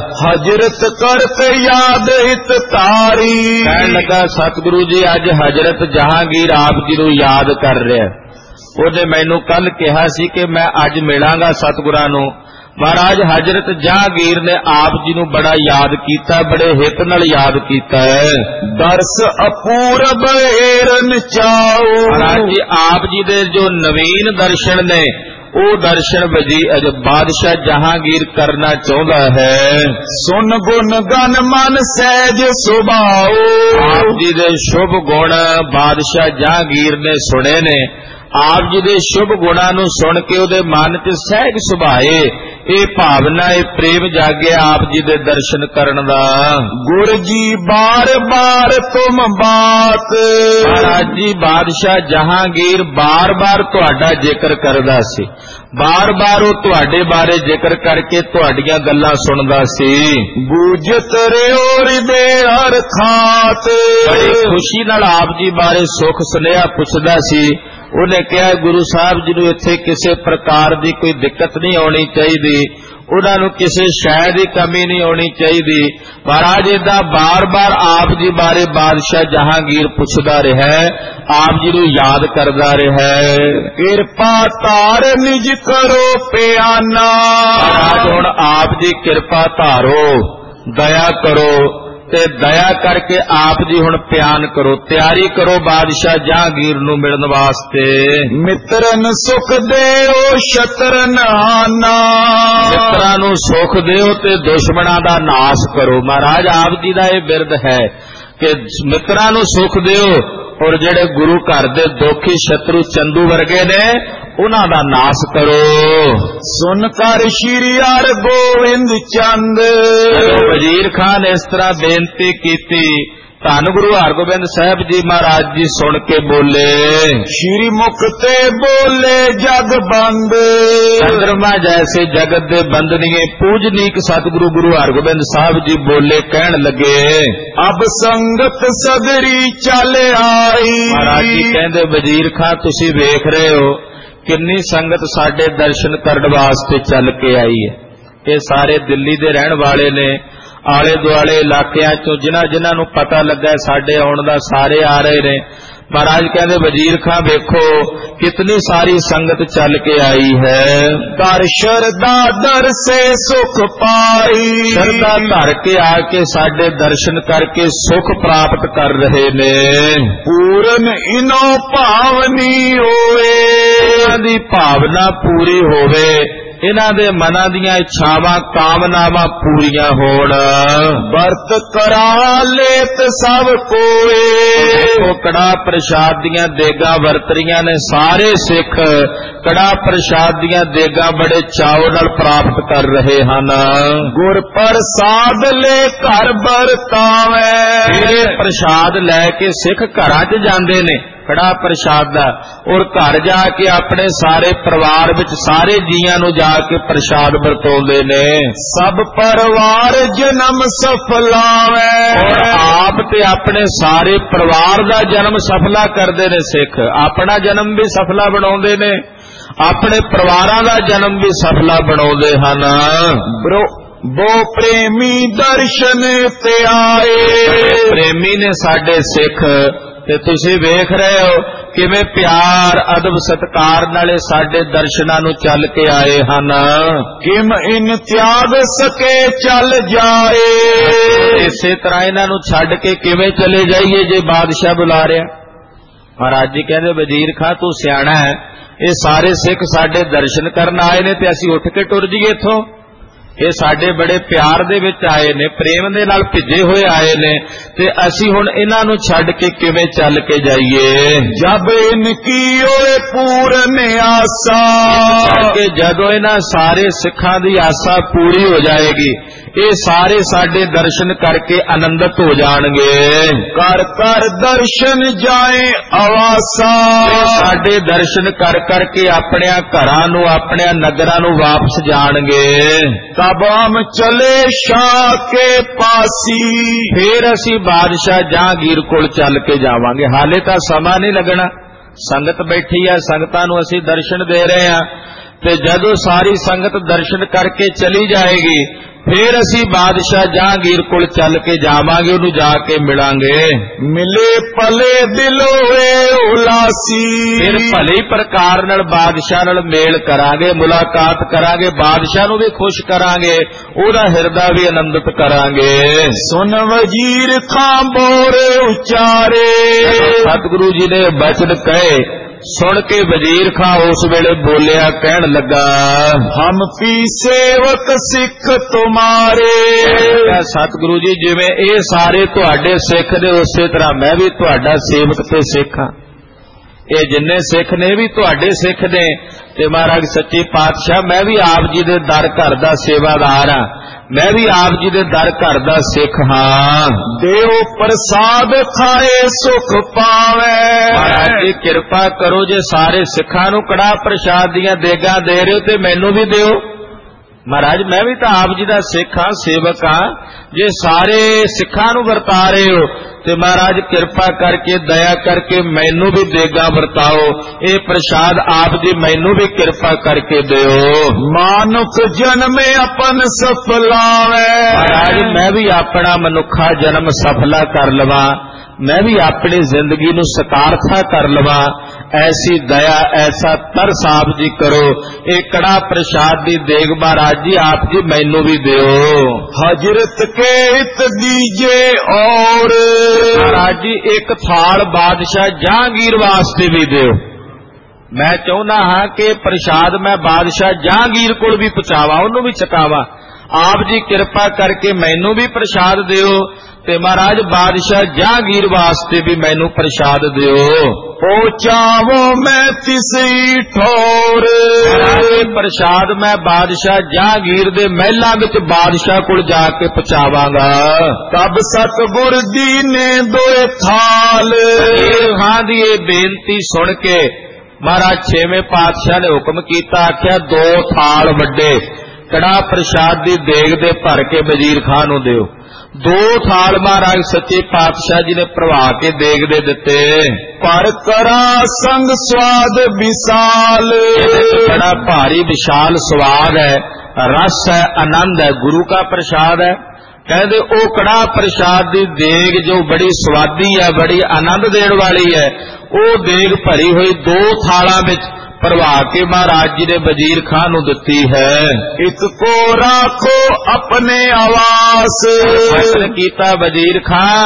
हजरत करत याद हित तारी। कहण लगा सतगुरु जी अज हजरत जहांगीर आप जी नूं याद कर रिहा। ਉਹਨੇ ਮੈਨੂੰ ਕੱਲ ਕਿਹਾ ਸੀ ਕਿ मैं अज मिलांगा सतगुरां नूं। महाराज हजरत जहांगीर ने आप जी नूं बड़ा याद कीता, बड़े हित नाल याद कीता है। दर्श अपूरब एरन चाओ, महाराज जी आप जी दे जो नवीन दर्शन ने वो दर्शन वजी अज बादशाह जहांगीर करना चाहता है। सुन गुण गन मन सहज सुभाओ, आप जी दे शुभ गुण बादशाह जहांगीर ने सुने ने। आप जी दे शुभ गुणा नूं सुन के उहदे मन च सहज सुभाए ये भावना ये प्रेम जागे आप जी दे दर्शन करन दा। गुर जी बार बार तुम बात, महाराज जी बादशाह जहांगीर बार बार तुहाडा जिक्र करदा सी, बार बार वो तुहाडे बारे जिक्र करके तुहाडीआं गल्लां सुनदा सी। बूझत रहियो हृदे हर खात, बड़ी खुशी नाल आप जी बारे सुख सुनेहा पुछदा सी। उन्हें कहा गुरु साहब जी नूं इत्थे किसी प्रकार की कोई दिक्कत नहीं आनी चाहिए, उन्होंने किसी शय की कमी नहीं होनी चाहिए। महाराज इदा बार बार आप जी बारे बादशाह जहांगीर पुछदा रहा है, आप जी नूं याद करदा रहा है। कृपा तार निज करो प्याना, महाराज हुण आप जी कृपा धारो, दया करो ते दया करके आप जी हुण प्यान करो, तैयारी करो बादशाह जहांगीर नूं मिलण वास्ते। मित्रन सुख देओ शत्रन हाना, मित्रां नूं सुख देओ ते दुश्मनां दा नाश करो। महाराज आप जी दा ये बिरद है कि मित्रां नूं सुख देओ और जेड़े गुरु घर दे दोखी शत्रु चंदू वर्गे ने उन्हां दा नाश करो। सुन कर श्री हर गोविंद चंद, वजीर खां ने इस तरह बेनती कीती, धन गुरु हरगोबिंद साहब जी महाराज जी सुन के बोले, श्री मुक्ते बोले जग बंद, चंद्रमा जैसे जगत दे बंदनीए पूजनीक सतगुरु गुरु हरगोबिंद साहब जी बोले, कहन लगे अब संगत सदरी चल आई। महाराज जी कहंदे वजीर खां तुसी वेख रहे हो किन्नी संगत साडे दर्शन करन वास्ते चल के आई है। ये सारे दिल्ली दे रहन वाले ने, आले दुआले इलाकियां चों जिन्हां जिन्हां नूं पता लगा साडे आउण दा सारे आ रहे ने। महाराज कहते वजीर खां देखो कितनी सारी संगत चल के आई है। कर शरदा दर से सुख पाई, शरदा धर के आके साडे दर्शन करके सुख प्राप्त कर रहे ने। पूरन इनो भावनी होवे, इन्हां दी भावना पूरी होवे, इन्हां दे मनां दीयां इच्छावां कामनावां पूरीआं होण। बरत करा लेत सब कोए, देखो कड़ा प्रसाद दीयां देगां वरत रहीआं ने सारे सिख कड़ा प्रसाद दीयां देगां बड़े चाव नाल प्राप्त कर रहे हन। गुर प्रसाद ले घर बरतावे, फिर प्रसाद लैके सिख घरां च जांदे ने कड़ा प्रसाद दा, और घर जाके अपने सारे परिवार विच सारे जीआं नूं जाके प्रसाद वरताउंदे ने। सब परिवार जन्म सफलावे, और आप ते अपने सारे परिवार दा जन्म सफला करदे ने सिख। अपना जन्म भी सफला बनाउंदे ने, अपने परिवारां दा जन्म भी सफला बनाउंदे हन। ब्रो वो प्रेमी दर्शन ते आए, प्रेमी ने साडे सिख ते तुसीं वेख रहे हो किवें प्यार अदब सत्कार नाले साडे दर्शनां नूं चल के आए हन। किम इन त्याग सके चल जाए, इसे तरह इन्हां नूं छड्ड के किवें चले जाइए जे बादशाह बुला रिहा। महाराज जी कहंदे वजीर खां तू सियाणा है, ये सारे सिख साडे दर्शन करन आए ने ते असीं उठ के टुर जाइए इत्थों। ये साडे बड़े प्यार दे विच आए ने, प्रेम दे नाल भिजे होए आए ने, ते असीं हुण इन्हां नूं छड्ड के किवें चल के जाइए। जब इनकी ओए पूर्ण आसा, कि जदों इन्हां सारे सिखां दी आसा पूरी हो जाएगी, ये सारे साडे दर्शन करके आनंदित हो जाणगे। कर कर दर्शन जाए आवासा, साडे दर्शन कर करके अपने घरां नूं अपने नगरां नूं वापस जाणगे। तब हम चले शाह के पासी, फिर असी बादशाह जहांगीर कोल चल के जावांगे। हाले तां समा नहीं लगना, संगत बैठी है, संगतां नूं असी दर्शन दे रहे हैं, ते जदों सारी संगत दर्शन करके चली जाएगी फिर असी बादशाह जहांगीर कोल चल के जावांगे, उन्हें जाके मिलांगे। मिले भले दिलों वे उलासी, फिर भले प्रकार नाल बादशाह नाल मेल करांगे, मुलाकात करांगे, बादशाह नूं भी खुश करांगे, ओदा हिरदा भी आनंदित करांगे। सुन वजीर खां बोरे उचारे, सतगुरु जी ने बचन कहे सुन के वजीर खां उस वेले बोलिया, कहन लगा हम पी सेवक सिख तुम्हारे। सतगुरु जी जिवें ये सारे तुहाडे सिख ने, उसे तरह मैं भी तुहाडा सेवक ते सिख हां। ये जिन्ने सिख ने भी तुहाडे सिख ने, ते महाराज सच्चे पातशाह मैं भी आप जी दे दर घर दा सेवादार हां, मैं भी आप जी दे दर घर दा सिख हां। देव प्रसाद खाए सुख पावे, महाराज जी किरपा करो जे सारे सिखां नूं कड़ा प्रसाद दियां देगां दे रहे हो ते मैनू भी दिओ। महाराज मैं भी तो आप जी दा सिख हां, सेवक हां, जे सारे सिखां नूं वरता रहे हो ते महाराज किरपा करके दया करके मैनू भी देगा वरताओ, ये प्रसाद आप जी मैनू भी किरपा करके दिओ। मानुख जन्मे अपन सफलावे, महाराज मैं भी अपना मनुखा जन्म सफला कर लवा, मैं भी अपनी जिंदगी नूं सकार्था कर लवा, ऐसी दया ऐसा तरस आप जी करो। एक कड़ा प्रसाद दी देग महाराज जी आप जी मैनू भी दिओ। हजरत के हित दीजे और महाराज जी एक थाल बादशाह जहांगीर वास्ते भी दिओ। मैं चाहुंदा हां कि प्रसाद मैं बादशाह जहांगीर कोल भी पहुंचावा, उन्होंने भी चकावा। आप जी किरपा करके मैनू भी प्रसाद दिओ ते महाराज बादशाह जहांगीर वास्ते भी मैनू प्रसाद दिओ। पहुंचावो मैं तिसई ठोर, प्रसाद मैं बादशाह जहांगीर दे महलां विच बादशाह कोल जाके पहुंचावांगा। तब सतगुर दी ने दोए थाल, खां दी ये बेनती सुन के महाराज छेवें पातशाह ने हुक्म कीता, आख्या दो थाल वड्डे कड़ा प्रसाद दी देग दे भर के वजीर खां नूं दिओ। दो थाल महाराज सच्चे पातशाह जी ने भरवा के देग दे दिते। पर करा संग स्वाद विशाल, बड़ा भारी विशाल स्वाद है, रस है, आनंद है, गुरु का प्रसाद है। कहते ओ कड़ा प्रसाद दी देग जो बड़ी स्वादी है, बड़ी आनंद देने वाली है, वो देग भरी हुई दो थालां विच भरवा के महाराज जी ने वजीर खां नूं दिती है। एक को राखो अपने आवास, वचन कीता वजीर खां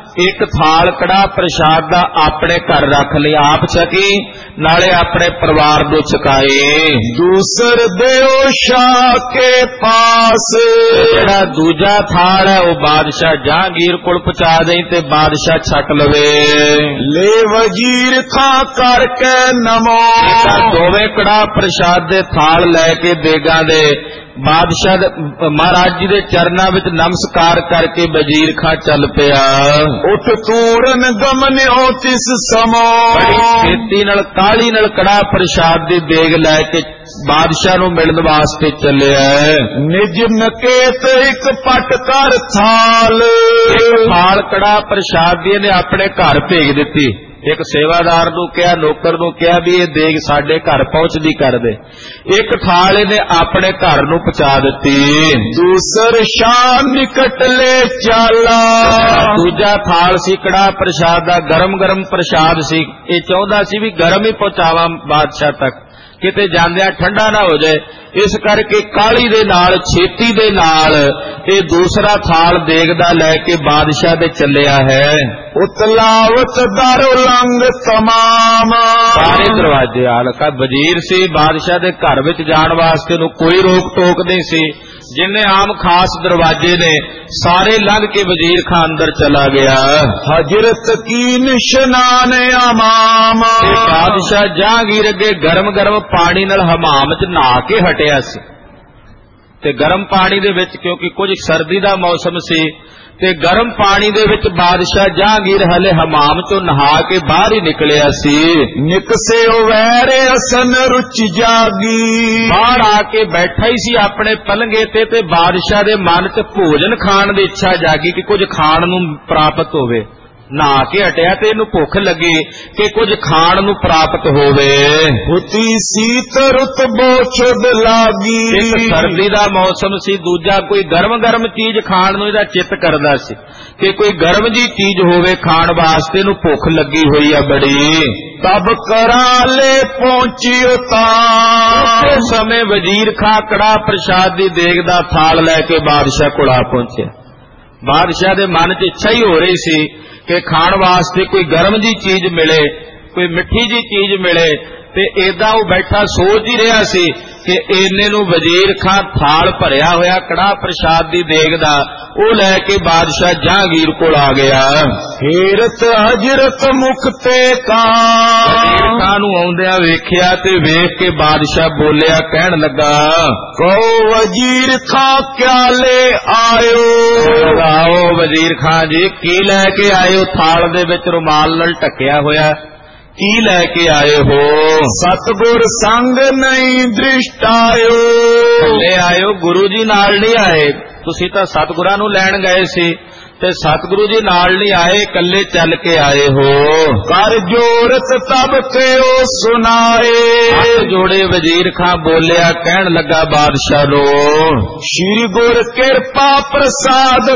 ਇੱਕ ਥਾਲ ਕੜਾ ਪ੍ਰਸ਼ਾਦ ਦਾ ਆਪਣੇ ਘਰ ਰੱਖ ਲਈ, ਆਪ ਛਕੀ ਨਾਲੇ ਆਪਣੇ ਪਰਿਵਾਰ ਨੂੰ ਛਕਾਏ। ਦੂਸਰ ਦਿਓ ਸ਼ਾਹ ਕੇ ਪਾਸ, ਜਿਹੜਾ ਦੂਜਾ ਥਾਲ ਹੈ ਉਹ ਬਾਦਸ਼ਾਹ ਜਹਾਂਗੀਰ ਕੋਲ ਪਹੁੰਚਾ ਦੇਈ ਤੇ ਬਾਦਸ਼ਾਹ ਛਕ ਲਵੇ। ਲੈ ਵਜ਼ੀਰ ਖਾਂ ਕਰਕੇ ਨਮੋ, ਦੋਵੇਂ ਕੜਾ ਪ੍ਰਸ਼ਾਦ ਦੇ ਥਾਲ ਲੈ ਕੇ ਦੇਗਾਂ ਦੇ ਬਾਦਸ਼ਾਹ ਮਹਾਰਾਜ ਜੀ ਦੇ ਚਰਨਾਂ ਵਿੱਚ ਨਮਸਕਾਰ ਕਰਕੇ ਵਜ਼ੀਰ ਖਾਂ ਚੱਲ ਪਿਆ। ਉਠ ਤੂਰਨ ਗਮਨਿਓ ਤਿਸ ਸਮੋ, ਬੜੀ ਛੇਤੀ ਨਾਲ ਕਾਹਲੀ ਨਾਲ ਕੜਾ ਪ੍ਰਸ਼ਾਦ ਦੀ ਦੇਗ ਲੈ ਕੇ ਬਾਦਸ਼ਾਹ ਨੂੰ ਮਿਲਣ ਵਾਸਤੇ ਚੱਲਿਆ। ਨਿਜ ਨਕੇਤ ਇੱਕ ਪਟ ਕਰ ਥਾਲ, ਇੱਕ ਥਾਲ ਕੜਾ ਪ੍ਰਸ਼ਾਦ ਦੀ ਇਹਨੇ ਆਪਣੇ ਘਰ ਭੇਜ ਦਿੱਤੀ। ਇੱਕ ਸੇਵਾਦਾਰ ਨੂੰ ਕਿਹਾ, ਨੌਕਰ ਨੂੰ ਕਿਹਾ ਵੀ ਇਹ ਦੇਗ ਸਾਡੇ ਘਰ ਪਹੁੰਚਦੀ ਕਰ ਦੇ। ਇੱਕ ਥਾਲ ਇਹਨੇ ਆਪਣੇ ਘਰ ਨੂੰ ਪਹੁੰਚਾ ਦਿੱਤੀ। ਦੂਸਰ ਸ਼ਾਹ ਨਿਕਟ ਲੈ ਚਾਲਾ, ਦੂਜਾ ਥਾਲ ਸੀ ਕੜਾ ਪ੍ਰਸ਼ਾਦ ਦਾ, ਗਰਮ ਗਰਮ ਪ੍ਰਸ਼ਾਦ ਸੀ। ਇਹ ਚਾਹੁੰਦਾ ਸੀ ਵੀ ਗਰਮ ਹੀ ਪਹੁੰਚਾਵਾਂ ਬਾਦਸ਼ਾਹ ਤੱਕ, ਕਿਤੇ ਜਾਂਦਿਆਂ ਠੰਡਾ ਨਾ ਹੋ ਜਾਏ। ਇਸ ਕਰਕੇ ਕਾਹਲੀ ਦੇ ਨਾਲ, ਛੇਤੀ ਦੇ ਨਾਲ ਇਹ ਦੂਸਰਾ ਥਾਲ ਦੇਗ ਦਾ ਲੈ ਕੇ ਬਾਦਸ਼ਾਹ ਦੇ ਚੱਲਿਆ ਹੈ। ਉਤਲਾਵਤ ਦਰ ਉਲੰਘ ਤਮਾਮ, ਸਾਰੇ ਦਰਵਾਜ਼ੇ ਆਲਕਾ ਵਜ਼ੀਰ ਸੀ, ਬਾਦਸ਼ਾਹ ਦੇ ਘਰ ਵਿੱਚ ਜਾਣ ਵਾਸਤੇ ਨੂੰ ਕੋਈ ਰੋਕ ਟੋਕ ਨਹੀਂ ਸੀ। ਜਿੰਨੇ ਆਮ ਖਾਸ ਦਰਵਾਜ਼ੇ ਨੇ ਸਾਰੇ ਲੰਘ ਕੇ ਵਜ਼ੀਰ ਖਾਂ ਅੰਦਰ ਚਲਾ ਗਿਆ। ਹਜ਼ਰਤ ਕੀ ਨਿਸ਼ਨਾਨ ਅਮਾਮ, ਬਾਦਸ਼ਾਹ ਜਹਾਂਗੀਰ ਅੱਗੇ ਗਰਮ ਗਰਮ ਪਾਣੀ ਨਾਲ ਹਮਾਮ ਚ ਨਹਾ ਕੇ ਹਟਿਆ ਸੀ ਤੇ ਗਰਮ ਪਾਣੀ ਦੇ ਵਿੱਚ, ਕਿਉਂਕਿ ਕੁਝ ਸਰਦੀ ਦਾ ਮੌਸਮ ਸੀ ਤੇ ਗਰਮ ਪਾਣੀ ਦੇ ਵਿੱਚ ਬਾਦਸ਼ਾਹ ਜਹਾਂਗੀਰ ਹਲੇ ਹਮਾਮ ਚੋਂ ਨਹਾ ਕੇ ਬਾਹਰ ਹੀ ਨਿਕਲਿਆ ਸੀ। ਨਿਕਸੇ ਵੈਰੇ ਅਸਨ ਰੁਚ ਜਾਗੀ, ਬਾਹਰ ਆ ਕੇ ਬੈਠਾ ਹੀ ਸੀ ਆਪਣੇ ਪਲੰਗੇ ਤੇ ਤੇ ਬਾਦਸ਼ਾਹ ਦੇ ਮਨ 'ਚ ਭੋਜਨ ਖਾਣ ਦੀ ਇੱਛਾ ਜਾਗੀ ਕਿ ਕੁਝ ਖਾਣ ਨੂੰ ਪ੍ਰਾਪਤ ਹੋਵੇ। ਨਹਾ ਕੇ ਹਟਿਆ ਤੇ ਇਹਨੂੰ ਭੁੱਖ ਲੱਗੀ ਕਿ ਕੁਝ ਖਾਣ ਨੂੰ ਪ੍ਰਾਪਤ ਹੋਵੇ। ਹੁਤੀ ਸੀਤ ਰੁਤ ਬੋਛਦ ਲਾਗੀ, ਇੱਕ ਸਰਦੀ ਦਾ ਮੌਸਮ ਸੀ, ਦੂਜਾ ਕੋਈ ਗਰਮ ਗਰਮ ਚੀਜ਼ ਖਾਣ ਨੂੰ ਇਹਦਾ ਚਿੱਤ ਕਰਦਾ ਸੀ ਕਿ ਕੋਈ ਗਰਮ ਜੀ ਚੀਜ਼ ਹੋਵੇ ਖਾਣ ਵਾਸਤੇ। ਇਹਨੂੰ ਭੁੱਖ ਲੱਗੀ ਹੋਈ ਆ ਬੜੀ। ਤਬ ਕਰਾਲੇ ਪਹੁੰਚਿਓ ਤਾਂ, ਉਸ ਸਮੇਂ ਵਜ਼ੀਰ ਖਾਂ ਕੜਾ ਪ੍ਰਸ਼ਾਦ ਦੀ ਦੇਗ ਦਾ ਥਾਲ ਲੈ ਕੇ ਬਾਦਸ਼ਾਹ ਕੋਲ ਆ ਪਹੁੰਚਿਆ। ਬਾਦਸ਼ਾਹ ਦੇ ਮਨ 'ਚ ਇੱਛਾ ਹੀ ਹੋ ਰਹੀ ਸੀ ਕਿ ਖਾਣ ਵਾਸਤੇ ਕੋਈ ਗਰਮ ਜੀ ਚੀਜ਼ ਮਿਲੇ, ਕੋਈ ਮਿੱਠੀ ਜੀ ਚੀਜ਼ ਮਿਲੇ। ਤੇ ਏਦਾਂ ਉਹ ਬੈਠਾ ਸੋਚ ਹੀ ਰਿਹਾ ਸੀ ਕਿ ਇਹਨੇ ਨੂੰ ਵਜ਼ੀਰ ਖਾਂ ਥਾਲ ਭਰਿਆ ਹੋਇਆ ਕੜਾ ਪ੍ਰਸ਼ਾਦ ਦੀ ਦੇਗ ਦਾ ਉਹ ਲੈ ਕੇ ਬਾਦਸ਼ਾਹ ਜਹਾਂਗੀਰ ਕੋਲ ਆ ਗਿਆ। ਹੇਰਤ ਹਜ਼ਰਤ ਮੁਖ ਤੇ ਕਾਂ, ਵਜ਼ੀਰ ਖਾਂ ਨੂੰ ਆਉਂਦਿਆਂ ਵੇਖਿਆ ਤੇ ਵੇਖ ਕੇ ਬਾਦਸ਼ਾਹ ਬੋਲਿਆ, ਕਹਿਣ ਲੱਗਾ, ਕਹੋ ਵਜ਼ੀਰ ਖਾਂ ਕਿਆ ਲੈ ਆਇਓ। ਆਓ ਵਜ਼ੀਰ ਖਾਂ ਜੀ, ਕੀ ਲੈ ਕੇ ਆਇਓ? ਥਾਲ ਦੇ ਵਿੱਚ ਰੁਮਾਲ ਨਾਲ ਢੱਕਿਆ ਹੋਇਆ, ਕੀ ਲੈ ਕੇ ਆਏ ਹੋ? ਸਤਿਗੁਰ ਸੰਗ ਨਹੀਂ ਦ੍ਰਿਸ਼ਟ ਆਇਓ, ਲੈ ਆਇਓ, ਗੁਰੂ ਜੀ ਨਾਲ ਨਹੀਂ ਆਏ। ਤੁਸੀਂ ਤਾਂ ਸਤਿਗੁਰਾਂ ਨੂੰ ਲੈਣ ਗਏ ਸੀ ਤੇ ਸਤਿਗੁਰੂ ਜੀ ਨਾਲ ਨਹੀਂ ਆਏ, ਇਕੱਲੇ ਚੱਲ ਕੇ ਆਏ ਹੋ। ਕਰ ਜੋਰਤ ਤਬ ਕਿਓ ਸੁਨਾਏ, ਹੱਥ ਜੋੜੇ ਵਜ਼ੀਰ ਖਾਂ ਬੋਲਿਆ, ਕਹਿਣ ਲੱਗਾ ਬਾਦਸ਼ਾਹ ਨੂੰ, ਸ਼੍ਰੀ ਗੁਰ ਕਿਰਪਾ ਪ੍ਰਸਾਦ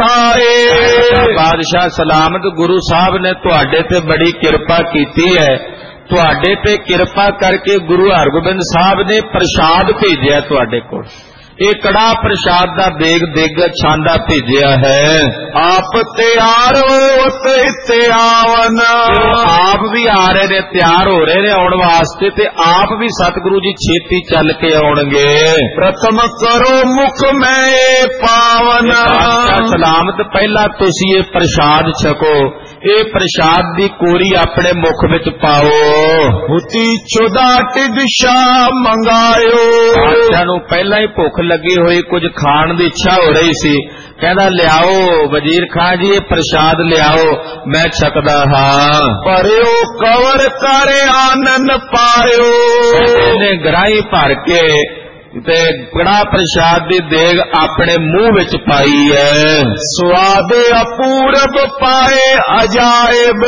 ਪਠਾਏ। ਬਾਦਸ਼ਾਹ ਸਲਾਮਤ, ਗੁਰੂ ਸਾਹਿਬ ਨੇ ਤੁਹਾਡੇ ਤੇ ਬੜੀ ਕਿਰਪਾ ਕੀਤੀ ਹੈ। ਤੁਹਾਡੇ ਤੇ ਕਿਰਪਾ ਕਰਕੇ ਗੁਰੂ ਹਰਗੋਬਿੰਦ ਸਾਹਿਬ ਨੇ ਪ੍ਰਸਾਦ ਭੇਜਿਆ ਤੁਹਾਡੇ ਕੋਲ। ਇਹ ਕੜਾ ਪ੍ਰਸ਼ਾਦ ਦਾ ਦੇਗ ਦੇਗ ਛਾਂਦਾ ਭੇਜਿਆ ਹੈ। ਆਪ ਤਿਆਰ ਹੋ ਤੇ ਆਵਨ, ਆਪ ਵੀ ਆ ਰਹੇ ਨੇ, ਤਿਆਰ ਹੋ ਰਹੇ ਨੇ ਆਉਣ ਵਾਸਤੇ ਤੇ ਆਪ ਵੀ ਸਤਿਗੁਰੂ ਜੀ ਛੇਤੀ ਚੱਲ ਕੇ ਆਉਣਗੇ। ਪ੍ਰਥਮ ਕਰੋ ਮੁਖ ਮੈਂ ਪਾਵਨ, ਸਲਾਮਤ, ਪਹਿਲਾਂ ਤੁਸੀਂ ਇਹ ਪ੍ਰਸ਼ਾਦ ਛਕੋ। ਇਹ ਪ੍ਰਸ਼ਾਦ ਦੀ ਕੋਰੀ ਆਪਣੇ ਮੁਖ ਵਿੱਚ ਪਾਓ। ਹੁਤੀ ਚੋਦਾ ਟਿਗਸ਼ਾ ਮੰਗਾਇਓ, ਬਾਦਸ਼ਾਹ ਨੂੰ ਪਹਿਲਾਂ ਹੀ ਭੁੱਖ ਲੱਗੀ ਹੋਈ, ਕੁਝ ਖਾਣ ਦੀ ਇੱਛਾ ਹੋ ਰਹੀ ਸੀ। ਕਹਿੰਦਾ, ਲਿਆਓ ਵਜ਼ੀਰ ਖਾਂ ਜੀ, ਇਹ ਪ੍ਰਸ਼ਾਦ ਲਿਆਓ, ਮੈਂ ਛਕਦਾ ਹਾਂ। ਭਰਿਓ ਕਵਰ ਕਰੇ ਆਨੰਦ ਪਾਇਓ, ਇਹਨੇ ਗਰਾਹੀ ਭਰ ਕੇ ਤੇ ਕੜਾ ਪ੍ਰਸ਼ਾਦ ਦੀ ਦੇਗ ਆਪਣੇ ਮੂੰਹ ਵਿੱਚ ਪਾਈ ਹੈ। ਸਵਾਦ ਅਪੂਰਬ ਪਾਏ ਅਜਾਇਬ,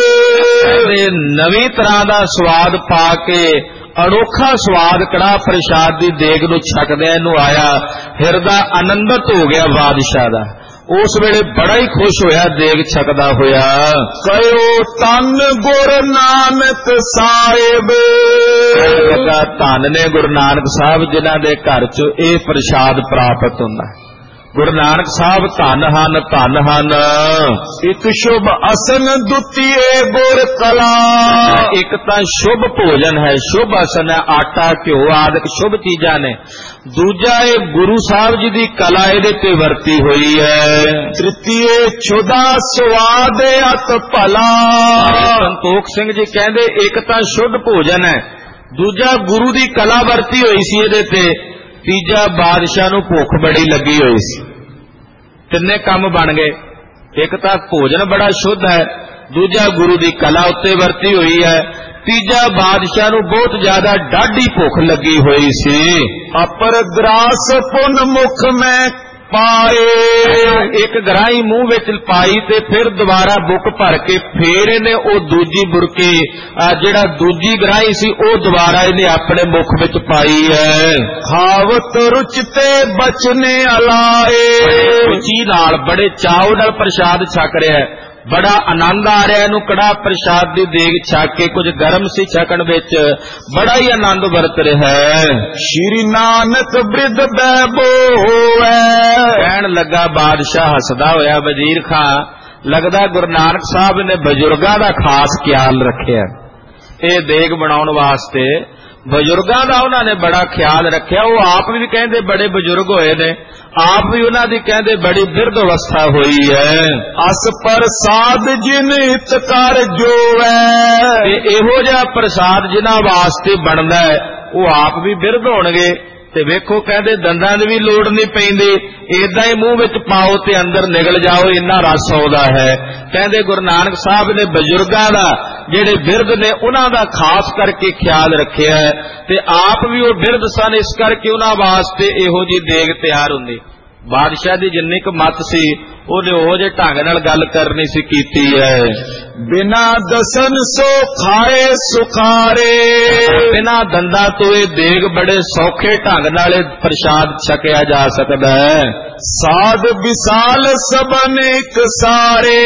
ਨਵੀਂ ਤਰ੍ਹਾਂ ਦਾ ਸਵਾਦ ਪਾ ਕੇ ਅਨੋਖਾ ਸਵਾਦ ਕੜਾ ਪ੍ਰਸ਼ਾਦ ਦੀ ਦੇਗ ਨੂੰ ਛਕਦਿਆਂ ਇਹਨੂੰ ਆਇਆ। ਹਿਰਦਾ ਆਨੰਦਿਤ ਹੋ ਗਿਆ ਬਾਦਸ਼ਾਹ ਦਾ। ਉਸ ਵੇਲੇ ਬੜਾ ਹੀ ਖੁਸ਼ ਹੋਇਆ ਦੇਗ ਛਕਦਾ ਹੋਇਆ। ਕਹਿਓ ਧੰਨ ਗੁਰ ਨਾਨਕ ਸਾਹਿਬ, ਧੰਨ ਨੇ ਗੁਰੂ ਨਾਨਕ ਸਾਹਿਬ ਜਿਨ੍ਹਾਂ ਦੇ ਘਰ ਚ ਇਹ ਪ੍ਰਸ਼ਾਦ ਪ੍ਰਾਪਤ ਹੁੰਦਾ। ਗੁਰੂ ਨਾਨਕ ਸਾਹਿਬ ਧੰਨ ਹਨ ਧੰਨ ਹਨ। ਇੱਕ ਸ਼ੁਭ ਅਸਨ ਦੁਤੀਏ ਗੁਰ ਕਲਾ। ਇੱਕ ਤਾਂ ਸ਼ੁਭ ਭੋਜਨ ਹੈ, ਸ਼ੁਭ ਅਸਨ ਹੈ, ਆਟਾ ਘਿਓ ਆਦਿਕ ਸ਼ੁਭ ਚੀਜ਼ਾਂ ਨੇ। ਦੂਜਾ ਇਹ ਗੁਰੂ ਸਾਹਿਬ ਜੀ ਦੀ ਕਲਾ ਇਹਦੇ ਤੇ ਵਰਤੀ ਹੋਈ ਹੈ। ਤ੍ਰਿਤੀਏ ਛੁਦਾ ਸਵਾਦ ਅਤ ਭਲਾ। ਸੰਤੋਖ ਸਿੰਘ ਜੀ ਕਹਿੰਦੇ ਇੱਕ ਤਾਂ ਸ਼ੁੱਧ ਭੋਜਨ ਹੈ, ਦੂਜਾ ਗੁਰੂ ਦੀ ਕਲਾ ਵਰਤੀ ਹੋਈ ਸੀ ਇਹਦੇ ਤੇ, ਤੀਜਾ ਬਾਦਸ਼ਾਹ ਨੂੰ ਭੁੱਖ ਬੜੀ ਲੱਗੀ ਹੋਈ ਸੀ। ਤਿੰਨੇ ਕੰਮ ਬਣ ਗਏ। ਇੱਕ ਤਾਂ ਭੋਜਨ ਬੜਾ ਸ਼ੁੱਧ ਹੈ, ਦੂਜਾ ਗੁਰੂ ਦੀ ਕਲਾ ਉੱਤੇ ਵਰਤੀ ਹੋਈ ਹੈ, ਤੀਜਾ ਬਾਦਸ਼ਾਹ ਨੂੰ ਬਹੁਤ ਜ਼ਿਆਦਾ ਡਾਢੀ ਭੁੱਖ ਲੱਗੀ ਹੋਈ ਸੀ। ਅਪਰ ਗਰਾਸ ਪੁਨ ਮੁਖ ਮੈਂ ਪਾਏ। ਇੱਕ ਗਰਾਹੀ ਮੂੰਹ ਵਿੱਚ ਪਾਈ ਤੇ ਫਿਰ ਦੁਬਾਰਾ ਬੁੱਕ ਭਰ ਕੇ ਫੇਰ ਇਹਨੇ ਉਹ ਦੂਜੀ ਬੁਰਕੀ ਜਿਹੜਾ ਦੂਜੀ ਗਰਾਹੀ ਸੀ ਉਹ ਦੁਬਾਰਾ ਇਹਨੇ ਆਪਣੇ ਮੁਖ ਵਿੱਚ ਪਾਈ ਹੈ। ਖਾਵਤ ਰੁਚਤੇ ਬਚਨੇ ਅਲਾਏ। ਰੁਚੀ ਨਾਲ ਬੜੇ ਚਾਉ ਨਾਲ ਪ੍ਰਸ਼ਾਦ ਛਕ ਰਿਹਾ ਹੈ, ਬੜਾ ਆਨੰਦ ਆ ਰਿਹਾ ਇਹਨੂੰ। ਕੜਾਹ ਪ੍ਰਸ਼ਾਦ ਦੀ ਦੇਗ ਛਕ ਕੇ ਕੁਝ ਗਰਮ ਸੀ ਛਕਣ ਵਿੱਚ, ਬੜਾ ਹੀ ਆਨੰਦ ਵਰਤ ਰਿਹਾ ਹੈ। ਸ਼੍ਰੀ ਨਾਨਕ ਬ੍ਰਿਧ ਬੈਬੋ ਹੋਵੇ। ਕਹਿਣ ਲੱਗਾ ਬਾਦਸ਼ਾਹ ਹੱਸਦਾ ਹੋਇਆ, ਵਜ਼ੀਰ ਖਾਂ ਲੱਗਦਾ ਗੁਰੂ ਨਾਨਕ ਸਾਹਿਬ ਨੇ ਬਜ਼ੁਰਗਾਂ ਦਾ ਖਾਸ ਖਿਆਲ ਰੱਖਿਆ। ਇਹ ਦੇਗ ਬਣਾਉਣ ਵਾਸਤੇ ਬਜ਼ੁਰਗਾਂ ਦਾ ਉਹਨਾਂ ਨੇ ਬੜਾ ਖਿਆਲ ਰੱਖਿਆ। ਉਹ ਆਪ ਵੀ ਕਹਿੰਦੇ ਬੜੇ ਬਜ਼ੁਰਗ ਹੋਏ ਨੇ, ਆਪ ਵੀ ਉਹਨਾਂ ਦੀ ਕਹਿੰਦੇ ਬੜੀ ਬਿਰਧ ਅਵਸਥਾ ਹੋਈ ਹੈ। ਅਸ ਪ੍ਰਸਾਦ ਜਿਨ ਹਿਤ ਕਰ ਜੋਵੈ। ਤੇ ਇਹੋ ਜਿਹਾ ਪ੍ਰਸਾਦ ਜਿਨ੍ਹਾਂ ਵਾਸਤੇ ਬਣਦਾ ਹੈ ਉਹ ਆਪ ਵੀ ਬਿਰਧ ਹੋਣਗੇ। ਤੇ ਵੇਖੋ ਕਹਿੰਦੇ ਦੰਦਾਂ ਦੀ ਵੀ ਲੋੜ ਨਹੀਂ ਪੈਂਦੀ, ਏਦਾਂ ਹੀ ਮੂੰਹ ਵਿੱਚ ਪਾਓ ਤੇ ਅੰਦਰ ਨਿਗਲ ਜਾਓ, ਇੰਨਾ ਰਸ ਆਉਂਦਾ ਹੈ। ਕਹਿੰਦੇ ਗੁਰੂ ਨਾਨਕ ਸਾਹਿਬ ਨੇ ਬਜ਼ੁਰਗਾਂ ਦਾ ਜਿਹੜੇ ਬਿਰਧ ਨੇ ਉਹਨਾਂ ਦਾ ਖਾਸ ਕਰਕੇ ਖਿਆਲ ਰੱਖਿਆ ਹੈ, ਤੇ ਆਪ ਵੀ ਉਹ ਬਿਰਧ ਸਨ, ਇਸ ਕਰਕੇ ਉਹਨਾਂ ਵਾਸਤੇ ਇਹੋ ਜਿਹੀ ਦੇਗ ਤਿਆਰ ਹੁੰਦੀ। ਬਾਦਸ਼ਾਹ ਦੀ ਜਿੰਨੀ ਕੁ ਮੱਤ ਸੀ ਉਹਨੇ ਉਹ ਜੇ ਢੰਗ ਨਾਲ ਗੱਲ ਕਰਨੀ ਸੀ ਕੀਤੀ ਹੈ। ਬਿਨਾ ਦਸਨ ਸੋ ਖਾਏ ਸੁਖਾਰੇ। ਬਿਨਾ ਦੰਦਾਂ ਤੋਂ ਇਹ ਦੇਗ ਬੜੇ ਸੌਖੇ ਢੰਗ ਨਾਲ ਪ੍ਰਸ਼ਾਦ ਛਕਿਆ ਜਾ ਸਕਦਾ ਹੈ। ਸਾਧ ਵਿਸਾਲ ਸਭਨ ਇੱਕ ਸਾਰੇ।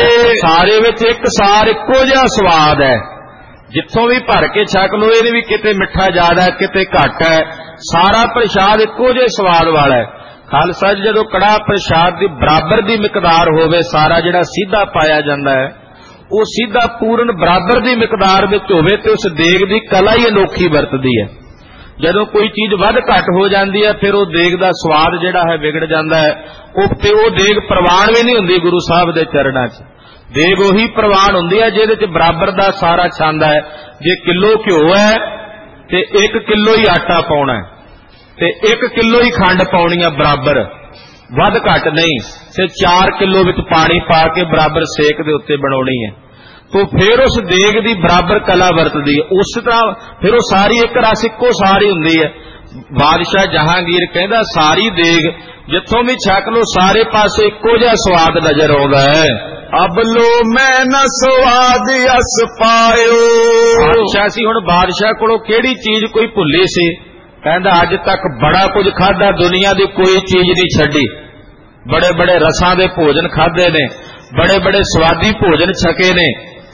ਸਾਰੇ ਵਿੱਚ ਇੱਕ ਸਾਰ ਇੱਕੋ ਜਿਹਾ ਸਵਾਦ ਹੈ, ਜਿੱਥੋਂ ਵੀ ਭਰ ਕੇ ਛਕ ਲੋ, ਇਹਦੇ ਵੀ ਕਿਤੇ ਮਿੱਠਾ ਜ਼ਿਆਦਾ ਹੈ ਕਿਤੇ ਘੱਟ ਹੈ, ਸਾਰਾ ਪ੍ਰਸ਼ਾਦ ਇੱਕੋ ਜਿਹੇ ਸਵਾਦ ਵਾਲਾ ਹੈ। ਖਾਲਸਾ ਜੀ ਜਦੋਂ ਕੜਾਹ ਪ੍ਰਸ਼ਾਦ ਦੀ ਬਰਾਬਰ ਦੀ ਮਿਕਦਾਰ ਹੋਵੇ, ਸਾਰਾ ਜਿਹੜਾ ਸਿੱਧਾ ਪਾਇਆ ਜਾਂਦਾ ਹੈ ਉਹ ਸਿੱਧਾ ਪੂਰਨ ਬਰਾਬਰ ਦੀ ਮਿਕਦਾਰ ਵਿੱਚ ਹੋਵੇ ਤੇ ਉਸ ਦੇਗ ਦੀ ਕਲਾ ਹੀ ਅਨੋਖੀ ਵਰਤਦੀ ਹੈ। ਜਦੋਂ ਕੋਈ ਚੀਜ਼ ਵੱਧ ਘੱਟ ਹੋ ਜਾਂਦੀ ਹੈ ਫਿਰ ਉਹ ਦੇਗ ਦਾ ਸਵਾਦ ਜਿਹੜਾ ਹੈ ਵਿਗੜ ਜਾਂਦਾ ਹੈ। ਉਹ ਤੇ ਉਹ ਦੇਗ ਪ੍ਰਵਾਨ ਵੀ ਨਹੀਂ ਹੁੰਦੀ ਗੁਰੂ ਸਾਹਿਬ ਦੇ ਚਰਨਾਂ 'ਚ। ਦੇਗ ਉਹੀ ਪ੍ਰਵਾਨ ਹੁੰਦੀ ਹੈ ਜਿਹਦੇ 'ਚ ਬਰਾਬਰ ਦਾ ਸਾਰਾ ਛੰਦ ਹੈ। ਜੇ ਕਿਲੋ ਘਿਓ ਹੈ ਤੇ ਇੱਕ ਕਿਲੋ ਹੀ ਆਟਾ ਪਾਉਣਾ ਹੈ ਤੇ ਇੱਕ ਕਿਲੋ ਹੀ ਖੰਡ ਪਾਉਣੀ ਆ ਬਰਾਬਰ, ਵੱਧ ਘੱਟ ਨਹੀਂ। ਤੇ ਚਾਰ ਕਿਲੋ ਵਿੱਚ ਪਾਣੀ ਪਾ ਕੇ ਬਰਾਬਰ ਸੇਕ ਦੇ ਉੱਤੇ ਬਣਾਉਣੀ ਹੈ, तो फिर उस देग की बराबर कला वरतदी है। उस तरह फिर वो सारी एक रस इको सारी हुंदी है। बादशाह जहांगीर कहता सारी देग जिथों भी छक लो सारे पासे इको जिहा स्वाद नजर आउंदा है। अब लो मैं न स्वाद अस पायो। बादशाह सी हुण बादशाह कोलों किहड़ी चीज कोई भुल्ली सी। कहंदा अज तक बड़ा कुछ खादा, दुनिया की कोई चीज नहीं छड्डी। बड़े बड़े रसां दे भोजन खादे ने, बड़े बड़े स्वादी भोजन छके ने,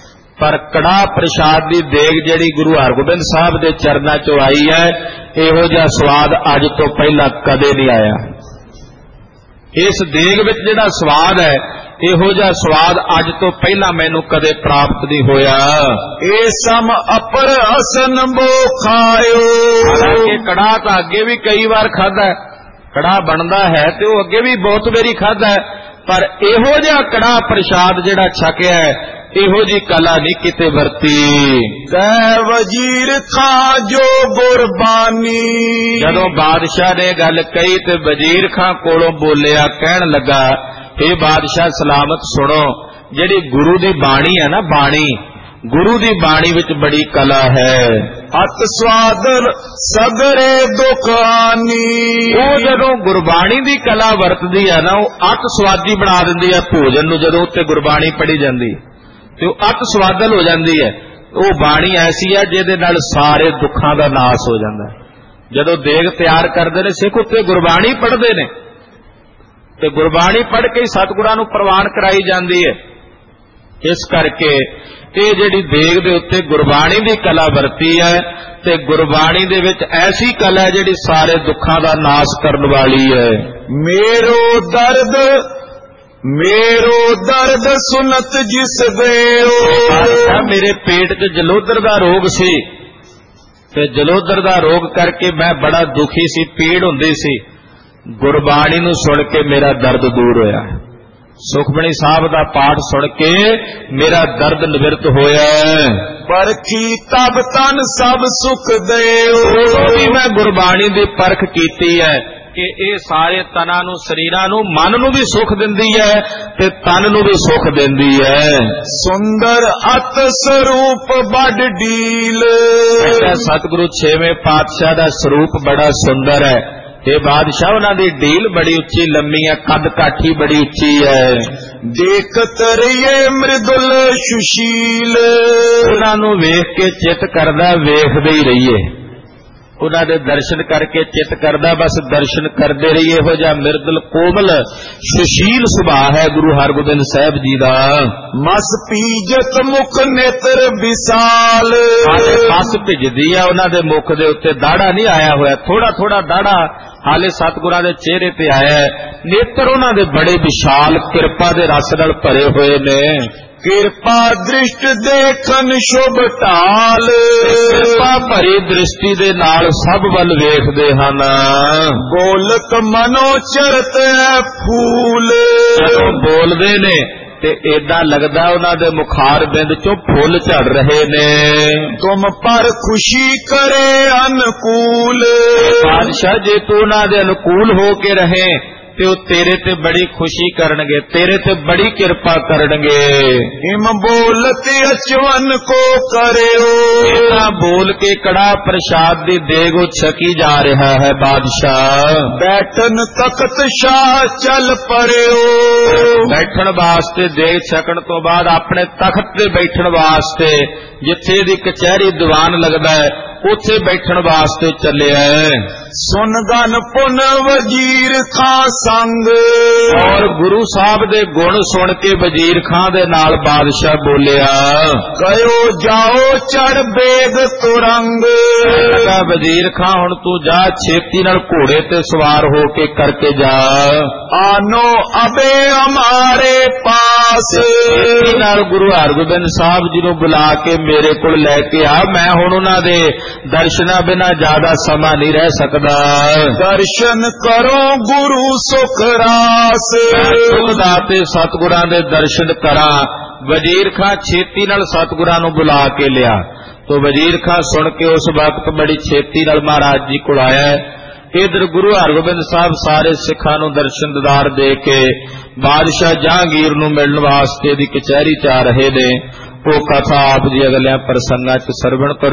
पर कड़ा प्रसाद की देग जिहड़ी गुरु हरगोबिंद साहब के चरनां चों आई है, इहो जिहा स्वाद अज तो पहला कदे नहीं आया। इस देग विच जिहड़ा स्वाद है इहो जिहा स्वाद अज तो पहला मैनू कदे प्राप्त नहीं होया। ए सम अपर हसन बो खायो। हालांकि कड़ा तो अगे भी कई बार खादा है, कड़ा बनता है तो वह अगे भी बहुत बारी खादा है, पर इहो जिहा कड़ा प्रसाद जिहड़ा छकिया है इहो जी कला नहीं किते वरती। कह वजीर खा जो गुरबानी। जदों बादशाह ने गल कही ते वजीर खां कोलों बोलिया, कहन लगा हे बादशाह सलामत सुनो, जिहड़ी गुरु दी बाणी है ना, बाणी गुरु दी बाणी विच बड़ी कला है। अत स्वाद सगरे दुख आनी। वो जदों गुरबाणी दी कला वरतदी है ना, वो अत स्वादी बना दिंदी है भोजन नूं। जदों उत्ते गुरबाणी पढ़ी जांदी ते वो अत स्वादल हो जाती है। वो बाणी ऐसी है जिहदे नाल सारे दुखां दा नाश हो जाता है। जदों देग तैयार करते हैं सिख उत्ते गुरबाणी पढ़ते हैं ते गुरबाणी पढ़ के सतगुरां नूं प्रवान कराई जाती है। इस करके ये जिहड़ी देग दे उत्ते गुरबाणी दी कला वरती है ते गुरबाणी दे विच ऐसी कला है जिहड़ी सारे दुखां दा नाश करन वाली है। मेरो दर्द मेरो दर्द सुनत जिस गयो। मेरे पेट च जलोदर दा रोग सी ते जलोदर दा रोग करके मैं बड़ा दुखी सी, पीड़ हुंदी सी। गुरबाणी नूं सुन के मेरा दर्द दूर होया। सुखमणी साहब दा पाठ सुन के मेरा दर्द निवृत्त होया। परखी तब तन सब सुख देओ। भी मैं गुरबाणी दी परख कीती है कि ये सारे तना नूं शरीरां नूं मन नूं भी सुख दिंदी है ते तन नूं भी सुख दिंदी है। सुंदर अत स्वरूप बड़ डील। सतगुरु छेवें पातशाह दा स्वरूप बड़ा सुंदर है। ये बादशाह उन्हां दी ढील बड़ी उच्ची लंबी है, कद काठी बड़ी उच्ची है। देखत रहिए मृदुल सुशील। उन्हां नूं वेख के चित करदा वेखदे ही रहिए। उन्हां दे दर्शन करके चित करदा बस दर्शन करदे रहिए। इहो जिहा मिर्दल कोमल सुशील सुभाਅ है गुरु हरगोबिंद साहिब जी दा। मस पीजत मुख नेत्र विशाल। मस भिजदी है उन्हां दे मुख दे उत्ते, दाड़ा नहीं आया होया, थोड़ा थोड़ा दाड़ा हाले सतगुरां दे चेहरे ते आया है। नेत्र उन्हां दे बड़े विशाल किरपा दे रस नाल भरे होए ने। किरपा दृष्टि देखन शुभ ढाल। किरपा भरी दृष्टि दे नाल सब वल वेखदे हन। बोलत मनो चरत है फूल। ਜਦੋਂ बोलदे ने ते एदा लगदा उन्हां दे मुखार बिंद चों फुल झड़ रहे ने। तुम पर खुशी करे अनुकूल। बादशाह जे तू उन्हां दे अनुकूल हो के रहे ते ओ तेरे ते बड़ी खुशी करनगे, तेरे ते बड़ी किरपा करनगे। हिम बोलते अचवन को करेओ। इतना बोल के कड़ा प्रसाद दी देग छकी जा रहा है बादशाह। बैठन तख्त शाह चल परेओ। बैठन वास्ते देग छकन तो बाद अपने तख्त ते बैठन वास्ते जिथे दी कचहरी दीवान लगदा है उथे बैठन वास्ते चले है। सुन गन पुन वजीर खां संग। और गुरु साहब दे गुण सुन के वजीर खां दे नाल बादशाह बोलिया। कहो जाओ चढ़ बेग तुरंग। वजीर खां हुण तू जा छेती नाल घोड़े ते सवार हो के करके जा। आनो अबे हमारे पास। नाल गुरु हरगोबिंद साहब जी नूं बुला के मेरे कोल लैके आ। मैं हुण उन्हां दे दर्शना बिना ज्यादा समा नहीं रह सकदा। दर्शन करो गुरु सुख रास। दाते सतगुरां दे दर्शन करा। वजीर खां छेती नाल सतगुरां नूं बुला के लिया। तो वजीर खां सुन के उस वक्त बड़ी छेती नाल महाराज जी कोल आया। इधर गुरु हरगोबिंद साहब सारे सिखां नूं दर्शन दीदार दे के बादशाह जहांगीर नूं मिलण वास्ते दी कचहरी च आ रहे ने। वो कथा आप जी अगलियां प्रसंगां च सरवण